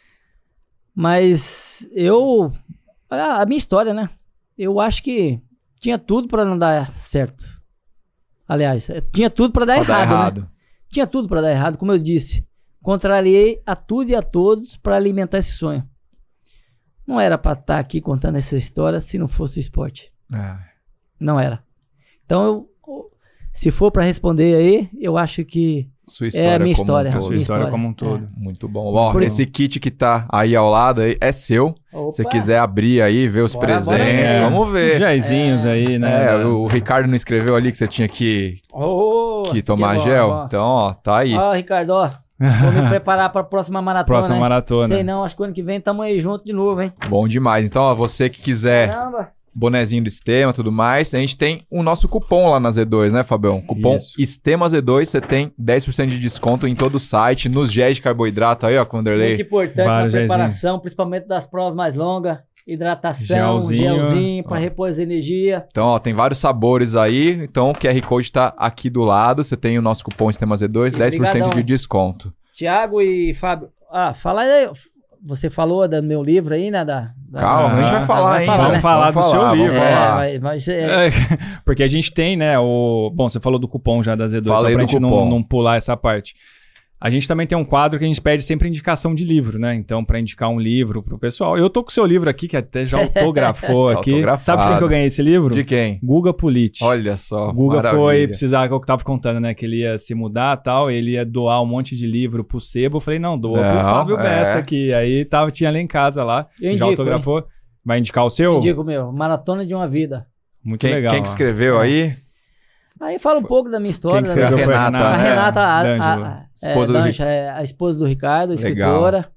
Mas eu... A, a minha história, né? Eu acho que tinha tudo pra não dar certo. Aliás, tinha tudo pra dar, pra errado, dar errado, né? Tinha tudo pra dar errado, como eu disse. Contrariei a tudo e a todos pra alimentar esse sonho. Não era pra estar aqui contando essa história se não fosse o esporte. É. Não era. Então, eu, se for pra responder aí, eu acho que Sua história é a minha como história. um todo. A sua história, história como um todo. É. Muito bom. Ó, Por... esse kit que tá aí ao lado aí é seu. Opa. Se você quiser abrir aí, ver os Bora, presentes, bora, vamos ver. Os jaizinhos É. aí, né? É, o Ricardo não escreveu ali que você tinha que, Oh, que tomar aqui é bom, gel. bom. Então, ó, tá aí. Ó, Ricardo, ó. Vou me preparar pra próxima maratona. Próxima hein? maratona. Sei não, acho que ano que vem tamo aí junto de novo, hein? Bom demais. Então, ó, você que quiser Caramba. bonezinho do Estema e tudo mais, a gente tem o nosso cupom lá na Z dois, né, Fabião? Cupom Isso. Estema Z dois, você tem dez por cento de desconto em todo o site, nos géis de carboidrato aí, ó, com o Vanderlei. Muito importante Vários na preparação, principalmente das provas mais longas. Hidratação, Gelzinho. gelzinho pra repor as energias. Então, ó, tem vários sabores aí. Então, o Q R Code tá aqui do lado. Você tem o nosso cupom Estema Z dois, dez por cento Obrigadão, de hein? desconto. Tiago e Fábio. Ah, fala aí. Você falou do meu livro aí, né? Da, da... Calma, a gente vai Ah, falar, vai hein? falar, Vamos né? falar do seu vamos livro. É, falar. mas, mas é, É, porque a gente tem, né, o... Bom, você falou do cupom já da Z dois, Fala só aí pra do gente não, cupom. não pular essa parte. A gente também tem um quadro que a gente pede sempre indicação de livro, né? Então, pra indicar um livro pro pessoal. Eu tô com o seu livro aqui, que até já autografou Tá aqui. autografado. Sabe de quem que eu ganhei esse livro? De quem? Guga Politi. Olha só, O Guga maravilha. foi precisar, que eu tava contando, né? Que ele ia se mudar e tal, ele ia doar um monte de livro pro Sebo. Eu falei, não, doa Não, pro Fábio é. Bessa aqui. Aí tava, tinha lá em casa lá, Eu já indico, autografou. Vai indicar o seu? digo meu, Maratona de uma Vida. Muito Quem, legal. quem que ó. escreveu aí? Aí fala um pouco da minha história. Quem que né? escreveu foi a Renata, Renata. A né? Renata, a, D'Angelo. a, a, Esposa é, do Dancha, é a esposa do Ricardo, a Legal. escritora.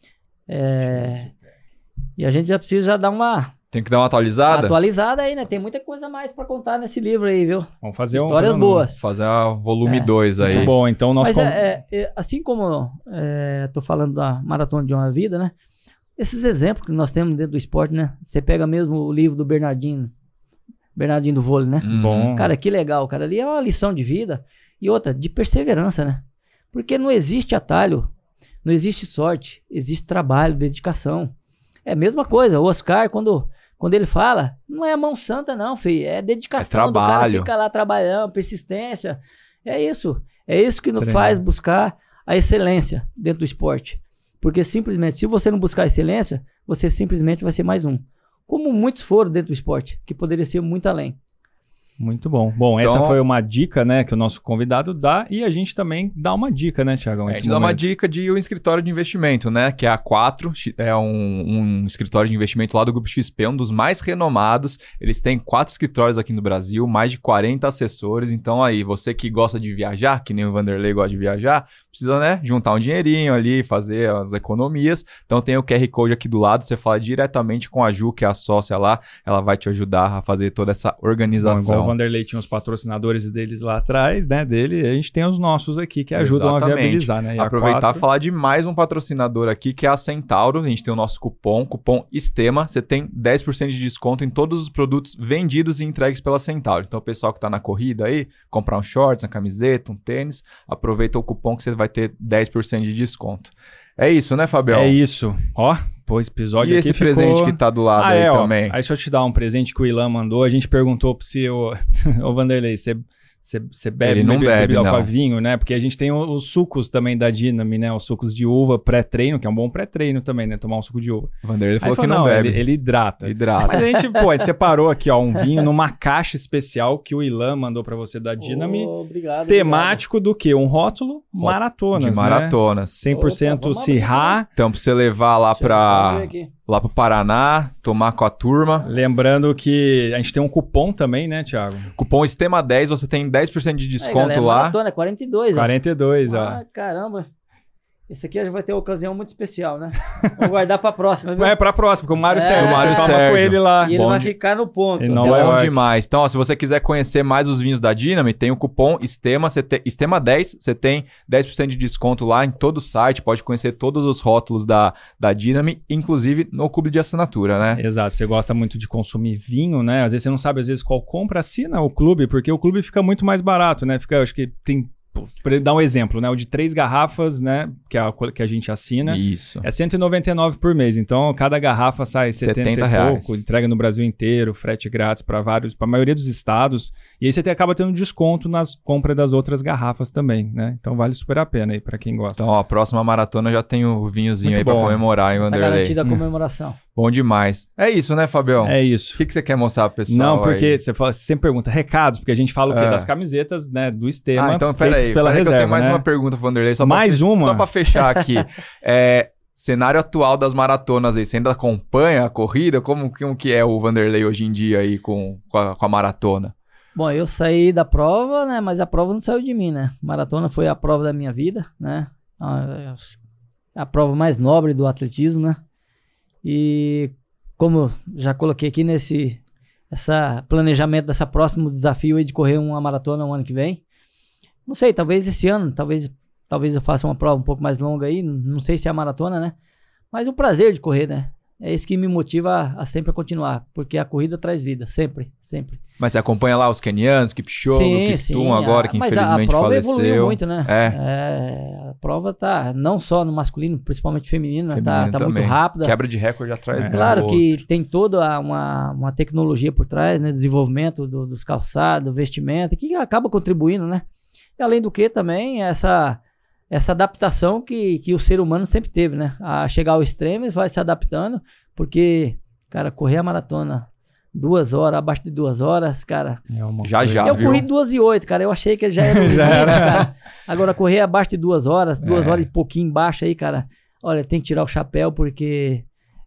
É, e a gente já precisa já dar uma Tem que dar uma atualizada? atualizada aí, né? Tem muita coisa mais pra contar nesse livro aí, viu? Vamos fazer um... Histórias fazer um- boas. Fazer a volume É. dois aí. Muito bom, então nós... Mas com- é, é, é, assim como é, tô falando da Maratona de uma Vida, né? Esses exemplos que nós temos dentro do esporte, né? Você pega mesmo o livro do Bernardinho, Bernardinho do vôlei, né? Uhum. Bom. Cara, que legal, cara. Ali é uma lição de vida e outra, de perseverança, né? Porque não existe atalho, não existe sorte, existe trabalho, dedicação. É a mesma coisa, o Oscar, quando, quando ele fala, não é mão santa não, filho, é dedicação. É do cara trabalho. fica lá trabalhando, persistência. É isso, é isso que nos Treino. faz buscar a excelência dentro do esporte. Porque simplesmente, se você não buscar a excelência, você simplesmente vai ser mais um. Como muitos foram dentro do esporte, que poderia ser muito além. Muito bom. Bom, essa Então- foi uma dica, né, que o nosso convidado dá e a gente também dá uma dica, né, Thiagão? É, a esse gente dá uma momento. dica de um escritório de investimento, né? Que é a quatro, é um, um escritório de investimento lá do Grupo X P, um dos mais renomados. Eles têm quatro escritórios aqui no Brasil, mais de quarenta assessores. Então aí, você que gosta de viajar, que nem o Vanderlei gosta de viajar, precisa, né, juntar um dinheirinho ali, fazer as economias. Então tem o Q R Code aqui do lado, você fala diretamente com a Ju, que é a sócia lá, ela vai te ajudar a fazer toda essa Bom, organização. igual o Vanderlei tinha os patrocinadores deles lá atrás, né, dele, a gente tem os nossos aqui que ajudam Exatamente. a viabilizar, né? E a Aproveitar e quatro- falar de mais um patrocinador aqui, que é a Centauro. A gente tem o nosso cupom, cupom Estema. Você tem dez por cento de desconto em todos os produtos vendidos e entregues pela Centauro. Então, o pessoal que tá na corrida aí, comprar um shorts, uma camiseta, um tênis, aproveita o cupom que você vai ter dez por cento de desconto. É isso, né, Fabião? É isso. Ó, pô, esse episódio e aqui esse ficou... presente que tá do lado ah, aí é, também? Ó, aí deixa eu te dar um presente que o Ilan mandou. A gente perguntou se o... Ô, Vanderlei, você... Você bebe, Ele não bebe, bebida não. com vinho, né? Porque a gente tem o- os sucos também da Dinami, né? Os sucos de uva pré-treino, que é um bom pré-treino também, né? Tomar um suco de uva. O Vanderlei Aí falou falou, que não, bebe. Ele, ele hidrata. Hidrata. Mas a gente, pô, a gente separou aqui, ó, um vinho numa caixa especial que o Ilan mandou pra você da Dinami. Oh, obrigado. Temático do quê? Um rótulo maratonas, De maratonas. né? cem por cento Opa, vamos Sirá. Então, pra você levar lá, Deixa eu pra, ver aqui. lá pro Paraná, tomar com a turma. Lembrando que a gente tem um cupom também, né, Thiago? Cupom Estema dez, você tem dez por cento de Aí, desconto galera, lá. Maratona, quarenta e dois, ó. quarenta e dois, ó. Ah, caramba. Esse aqui já vai ter uma ocasião muito especial, né? Vou guardar pra próxima, viu? Vai pra próxima, com o Mário É, Sérgio. o Mário você toma com Sérgio. ele lá. E ele bom vai de- ficar no ponto. Em Nova Bom York. demais. Então, ó, se você quiser conhecer mais os vinhos da Dinami, tem o cupom Estema, você tem, Estema dez, você tem dez por cento de desconto lá em todo o site, pode conhecer todos os rótulos da, da Dinami, inclusive no clube de assinatura, né? Exato, você gosta muito de consumir vinho, né? Às vezes você não sabe, às vezes, qual compra, assina o clube, porque o clube fica muito mais barato, né? Fica, acho que tem... Para dar um exemplo, né? O de três garrafas, né? Que, é a, que a gente assina. Isso. É cento e noventa e nove por mês. Então, cada garrafa sai setenta, setenta e reais. pouco. Entrega no Brasil inteiro, frete grátis para vários, para a maioria dos estados. E aí você te- acaba tendo desconto nas compras das outras garrafas também, né? Então, vale super a pena aí para quem gosta. Então, ó, a próxima maratona já tem o vinhozinho Muito aí pra bom. comemorar, hein, Tá Vanderlei? garantida a Hum. comemoração. Bom demais. É isso, né, Fabião? É O isso. que, que você quer mostrar pro pessoal? Não, porque aí? você, fala, você sempre pergunta recados, porque a gente fala o quê? É. Das camisetas, né? Do Estema, Ah, então feitas peraí. pela peraí que reserva, eu tenho mais né? uma pergunta pro Vanderlei. Só Mais pra fe- uma? Só pra fechar aqui. É, cenário atual das maratonas aí, você ainda acompanha a corrida? Como, como que é o Vanderlei hoje em dia aí com, com, a, com a maratona? Bom, eu saí da prova, né? Mas a prova não saiu de mim, né? Maratona foi a prova da minha vida, né? A, a prova mais nobre do atletismo, né? E como já coloquei aqui nesse essa planejamento dessa próximo desafio aí de correr uma maratona no ano que vem. Não sei, talvez esse ano, talvez, talvez eu faça uma prova um pouco mais longa aí, não sei se é a maratona, né? Mas o prazer de correr, né? É isso que me motiva a, a sempre a continuar, porque a corrida traz vida, sempre, sempre. Mas você acompanha lá os kenianos, Kipchoge, Sim, Kiptum sim, agora, a- que mas a- infelizmente a prova faleceu. evoluiu muito, né? É. É, a prova tá não só no masculino, principalmente feminino, né? Feminino tá, tá muito também. rápida. Quebra de recorde atrás É. do Claro outro. que tem toda a- uma, uma tecnologia por trás, né? Desenvolvimento do- dos calçados, vestimenta, que acaba contribuindo, né? E além do que também essa, essa adaptação que, que o ser humano sempre teve, né? A chegar ao extremo e vai se adaptando, porque, cara, correr a maratona duas horas, abaixo de duas horas, cara... É uma Já, coisa- já. eu viu? corri duas e oito, cara, eu achei que já era o Já limite, era. cara. Agora, correr abaixo de duas horas, duas É. horas e pouquinho embaixo aí, cara, olha, tem que tirar o chapéu, porque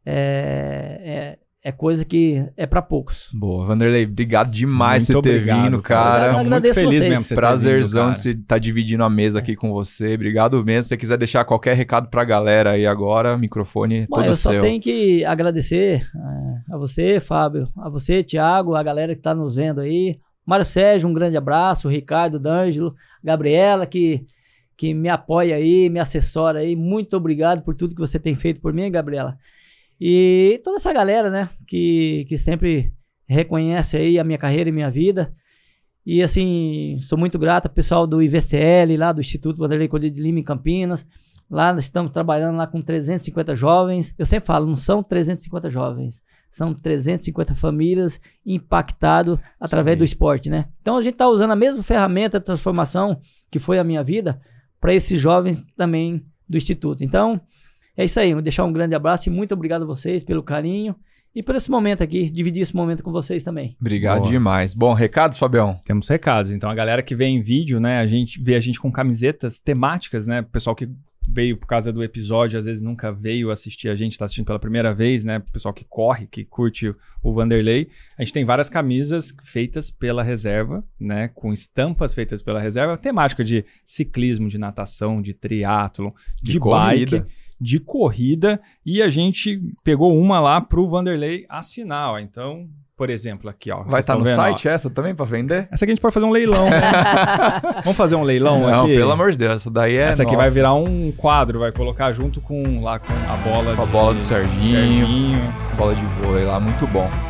é, é, é coisa que é pra poucos. Boa, Vanderlei, obrigado demais por Muito você ter obrigado, vindo, cara. cara. Eu Muito agradeço feliz vocês. mesmo você ter Prazerzão vindo, de cara. você estar dividindo a mesa aqui com você. Obrigado mesmo. Se você quiser deixar qualquer recado pra galera aí agora, microfone Bom, todo eu só seu. tenho que agradecer é, a você, Fábio, a você, Thiago, a galera que tá nos vendo aí. Mário Sérgio, um grande abraço, o Ricardo, D'Angelo, Gabriela, que, que me apoia aí, me assessora aí. Muito obrigado por tudo que você tem feito por mim, Gabriela. E toda essa galera, né, que, que sempre reconhece aí a minha carreira e minha vida. E assim, sou muito grato ao pessoal do I V C L, lá do Instituto Vanderlei Cordeiro de Lima, em Campinas. Lá nós estamos trabalhando lá com trezentos e cinquenta jovens. Eu sempre falo, não são trezentos e cinquenta jovens, são trezentas e cinquenta famílias impactadas através Sim. do esporte, né? Então a gente está usando a mesma ferramenta de transformação que foi a minha vida para esses jovens também do Instituto. Então, é isso aí. Vou deixar um grande abraço e muito obrigado a vocês pelo carinho e por esse momento aqui, dividir esse momento com vocês também. Obrigado Boa. demais. Bom, recados, Fabião? Temos recados. Então, a galera que vê em vídeo, né? A gente vê a gente com camisetas temáticas, né? O pessoal que veio por causa do episódio, às vezes nunca veio assistir a gente, tá assistindo pela primeira vez, né? O pessoal que corre, que curte o Vanderlei. A gente tem várias camisas feitas pela reserva, né? Com estampas feitas pela reserva, temática de ciclismo, de natação, de triatlon, de, De bike, corrida. de corrida. E a gente pegou uma lá pro Vanderlei assinar, ó. Então, por exemplo, aqui, ó. Vai Vocês estar tão no vendo, site ó. essa também pra vender? Essa aqui a gente pode fazer um leilão. Vamos fazer um leilão Não, aqui? pelo amor de Deus, essa daí é Essa aqui nossa. vai virar um quadro, vai colocar junto com lá com a bola Com a de- bola do Serginho. Serginho. Bola de vôlei lá, muito bom.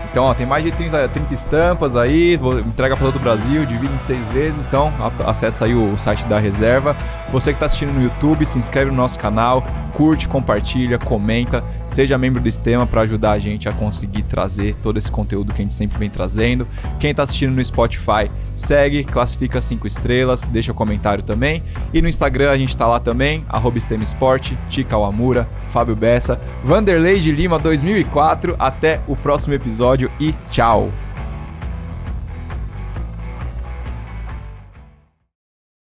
Então, ó, tem mais de trinta, trinta estampas aí, vou, entrega para todo o Brasil, divide em seis vezes, então a, acessa aí o, o site da reserva. Você que está assistindo no YouTube, se inscreve no nosso canal, curte, compartilha, comenta, seja membro do Sistema para ajudar a gente a conseguir trazer todo esse conteúdo que a gente sempre vem trazendo. Quem está assistindo no Spotify, segue, classifica cinco estrelas, deixa o comentário também. E no Instagram a gente tá lá também, arroba Sistema Esporte, Tica Awamura, Fábio Bessa, Vanderlei de Lima dois mil e quatro. Até o próximo episódio e tchau!